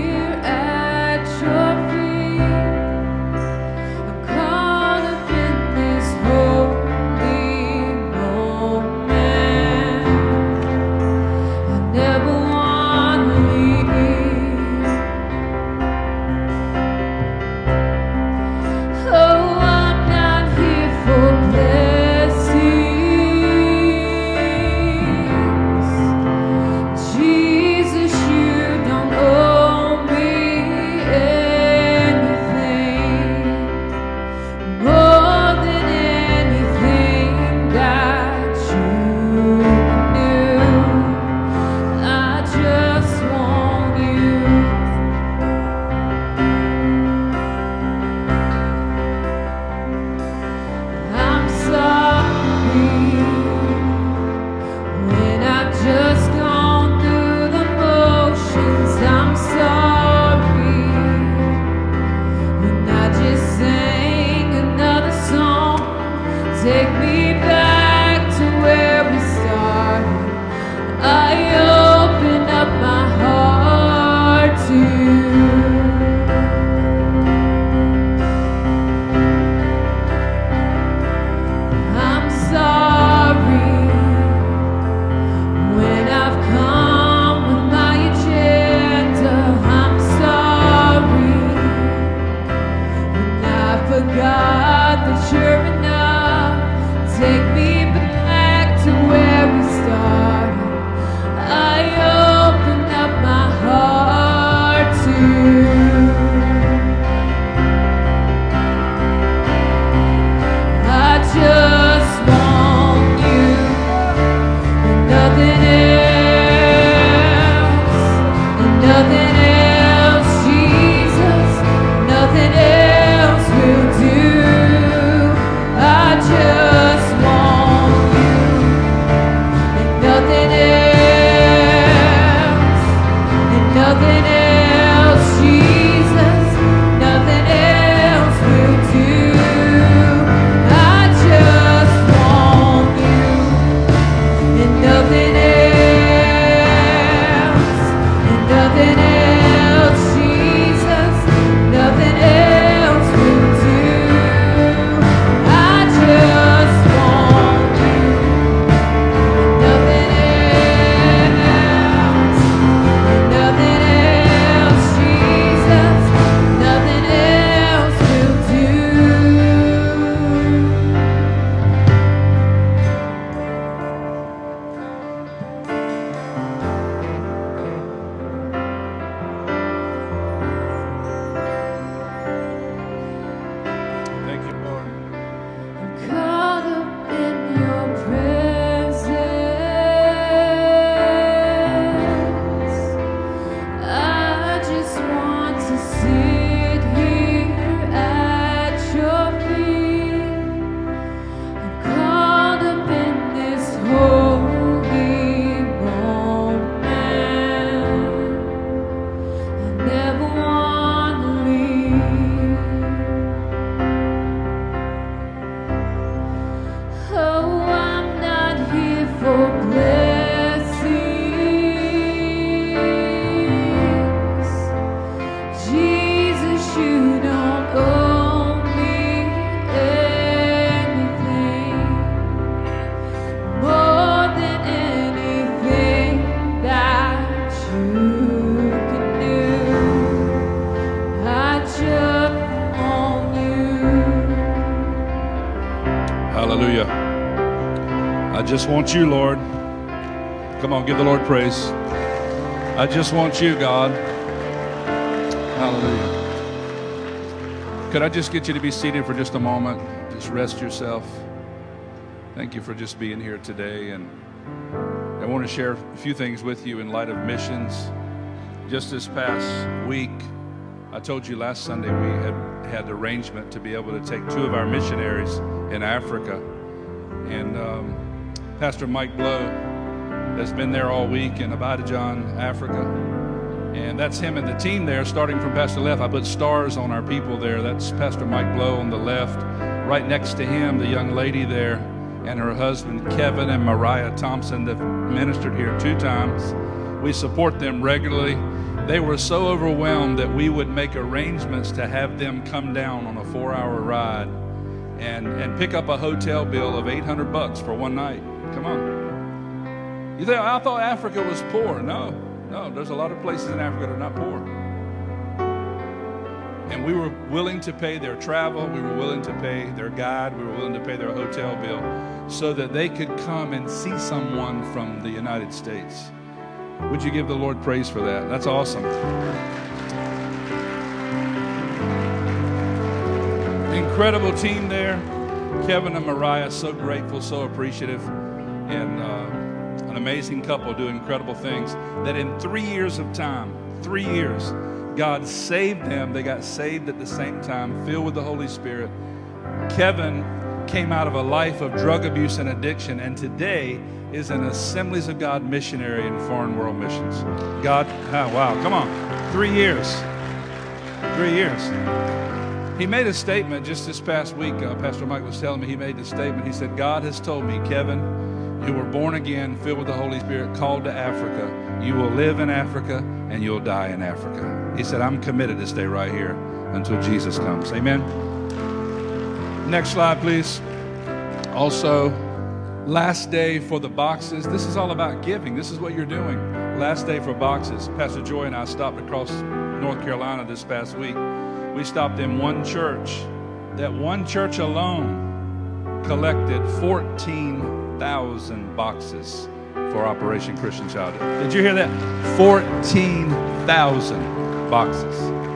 you can do. I just want you. Hallelujah. I just want you, Lord. Come on, give the Lord praise. I just want you, God. Hallelujah. Could I just get you to be seated for just a moment? Just rest yourself. Thank you for just being here today. And I want to share a few things with you in light of missions. Just this past week, I told you last Sunday we had arrangement to be able to take 2 of our missionaries in Africa. And Pastor Mike Blow has been there all week in Abidjan, Africa. And that's him and the team there, starting from Pastor left. I put stars on our people there. That's Pastor Mike Blow on the left. Right next to him, the young lady there and her husband, Kevin and Mariah Thompson, that ministered here 2 times. We support them regularly. They were so overwhelmed that we would make arrangements to have them come down on a 4-hour ride and pick up a hotel bill of $800 for one night. Come on. You think, I thought Africa was poor. No, there's a lot of places in Africa that are not poor. And we were willing to pay their travel. We were willing to pay their guide. We were willing to pay their hotel bill so that they could come and see someone from the United States. Would you give the Lord praise for that? That's awesome. Incredible team there. Kevin and Mariah, so grateful, so appreciative. And an amazing couple doing incredible things. That in 3 years of time, 3 years, God saved them. They got saved at the same time, filled with the Holy Spirit. Kevin came out of a life of drug abuse and addiction, and today is an Assemblies of God missionary in foreign world missions. God, wow, come on. 3 years. 3 years. He made a statement just this past week. Pastor Mike was telling me he made the statement. He said, God has told me, Kevin, you were born again, filled with the Holy Spirit, called to Africa. You will live in Africa and you'll die in Africa. He said, I'm committed to stay right here until Jesus comes. Amen. Next slide, please. Also, last day for the boxes. This is all about giving. This is what you're doing. Last day for boxes. Pastor Joy and I stopped across North Carolina this past week. We stopped in one church. That one church alone collected 14,000 boxes for Operation Christian Childhood. Did you hear that? 14,000 boxes.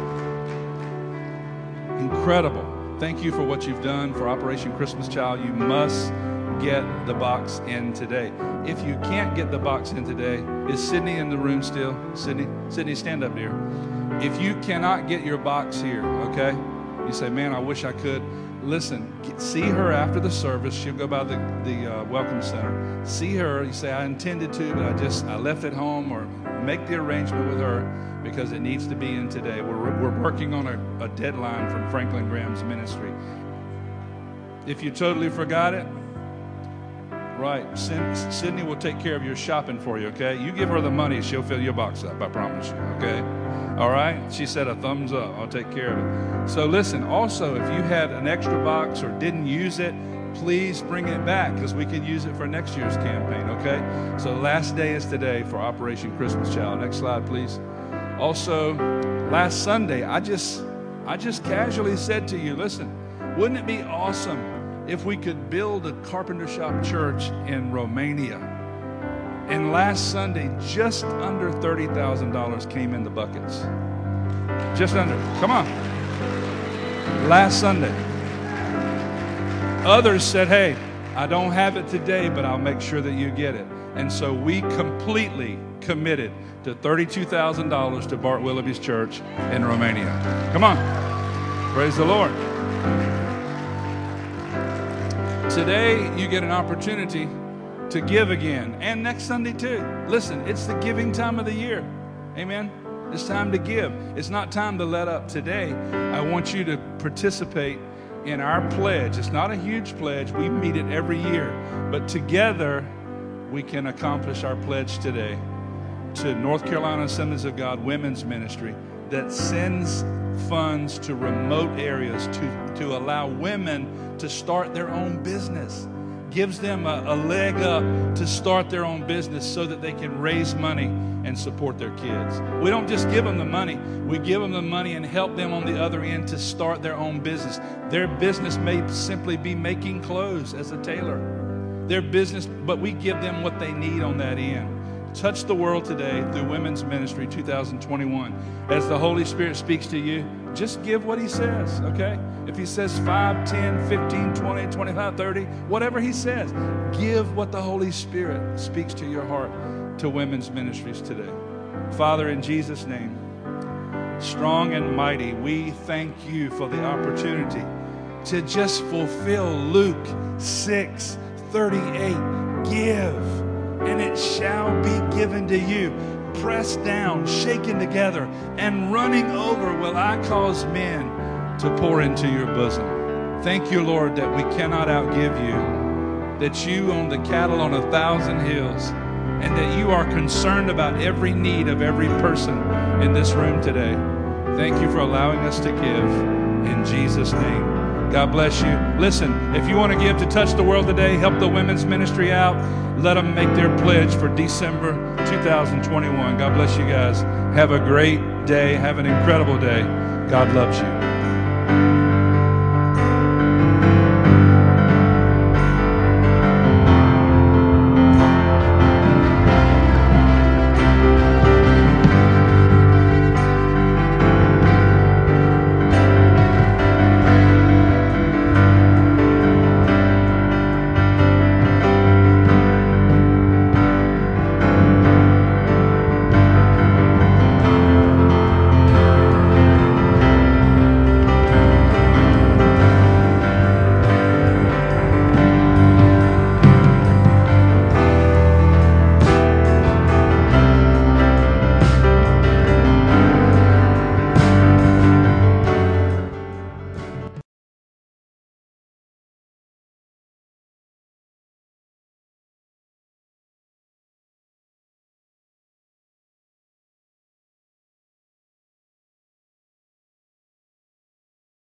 Incredible. Thank you for what you've done for Operation Christmas Child. You must get the box in today. If you can't get the box in today, is Sydney in the room still? Sydney, stand up, dear. If you cannot get your box here, okay? You say, man, I wish I could. Listen, see her after the service. She'll go by the Welcome Center. See her. You say, I intended to, but I left it home, or make the arrangement with her because it needs to be in today. We're working on a deadline from Franklin Graham's ministry. If you totally forgot it, right, Sydney will take care of your shopping for you, okay? You give her the money, she'll fill your box up, I promise you, okay? All right? She said a thumbs up. I'll take care of it. So listen, also, if you had an extra box or didn't use it, please bring it back because we can use it for next year's campaign, okay? So last day is today for Operation Christmas Child. Next slide, please. Also, last Sunday, I just casually said to you, listen, wouldn't it be awesome if we could build a carpenter shop church in Romania? And last Sunday, just under $30,000 came in the buckets. Just under. Come on. Last Sunday. Others said, hey, I don't have it today, but I'll make sure that you get it. And so we completely committed to $32,000 to Bart Willoughby's church in Romania. Come on. Praise the Lord. Today, you get an opportunity to give again, and next Sunday too. Listen, it's the giving time of the year. Amen. It's time to give. It's not time to let up. Today, I want you to participate in our pledge. It's not a huge pledge. We meet it every year, but together we can accomplish our pledge today to North Carolina Assemblies of God Women's Ministry that sends funds to remote areas to allow women to start their own business. gives them a leg up to start their own business so that they can raise money and support their kids. We don't just give them the money. We give them the money and help them on the other end to start their own business. Their business may simply be making clothes as a tailor. Their business, but we give them what they need on that end. Touch the world today through Women's Ministry 2021. As the Holy Spirit speaks to you, just give what he says, okay? If he says 5, 10, 15, 20, 25, 30, whatever he says, give what the Holy Spirit speaks to your heart to Women's Ministries today. Father, in Jesus' name, strong and mighty, we thank you for the opportunity to just fulfill Luke 6:38. Give, and it shall be given to you. Pressed down, shaken together, and running over will I cause men to pour into your bosom. Thank you, Lord, that we cannot outgive you, that you own the cattle on 1,000 hills, and that you are concerned about every need of every person in this room today. Thank you for allowing us to give in Jesus' name. God bless you. Listen, if you want to give to Touch the World today, help the women's ministry out, let them make their pledge for December 2021. God bless you guys. Have a great day. Have an incredible day. God loves you.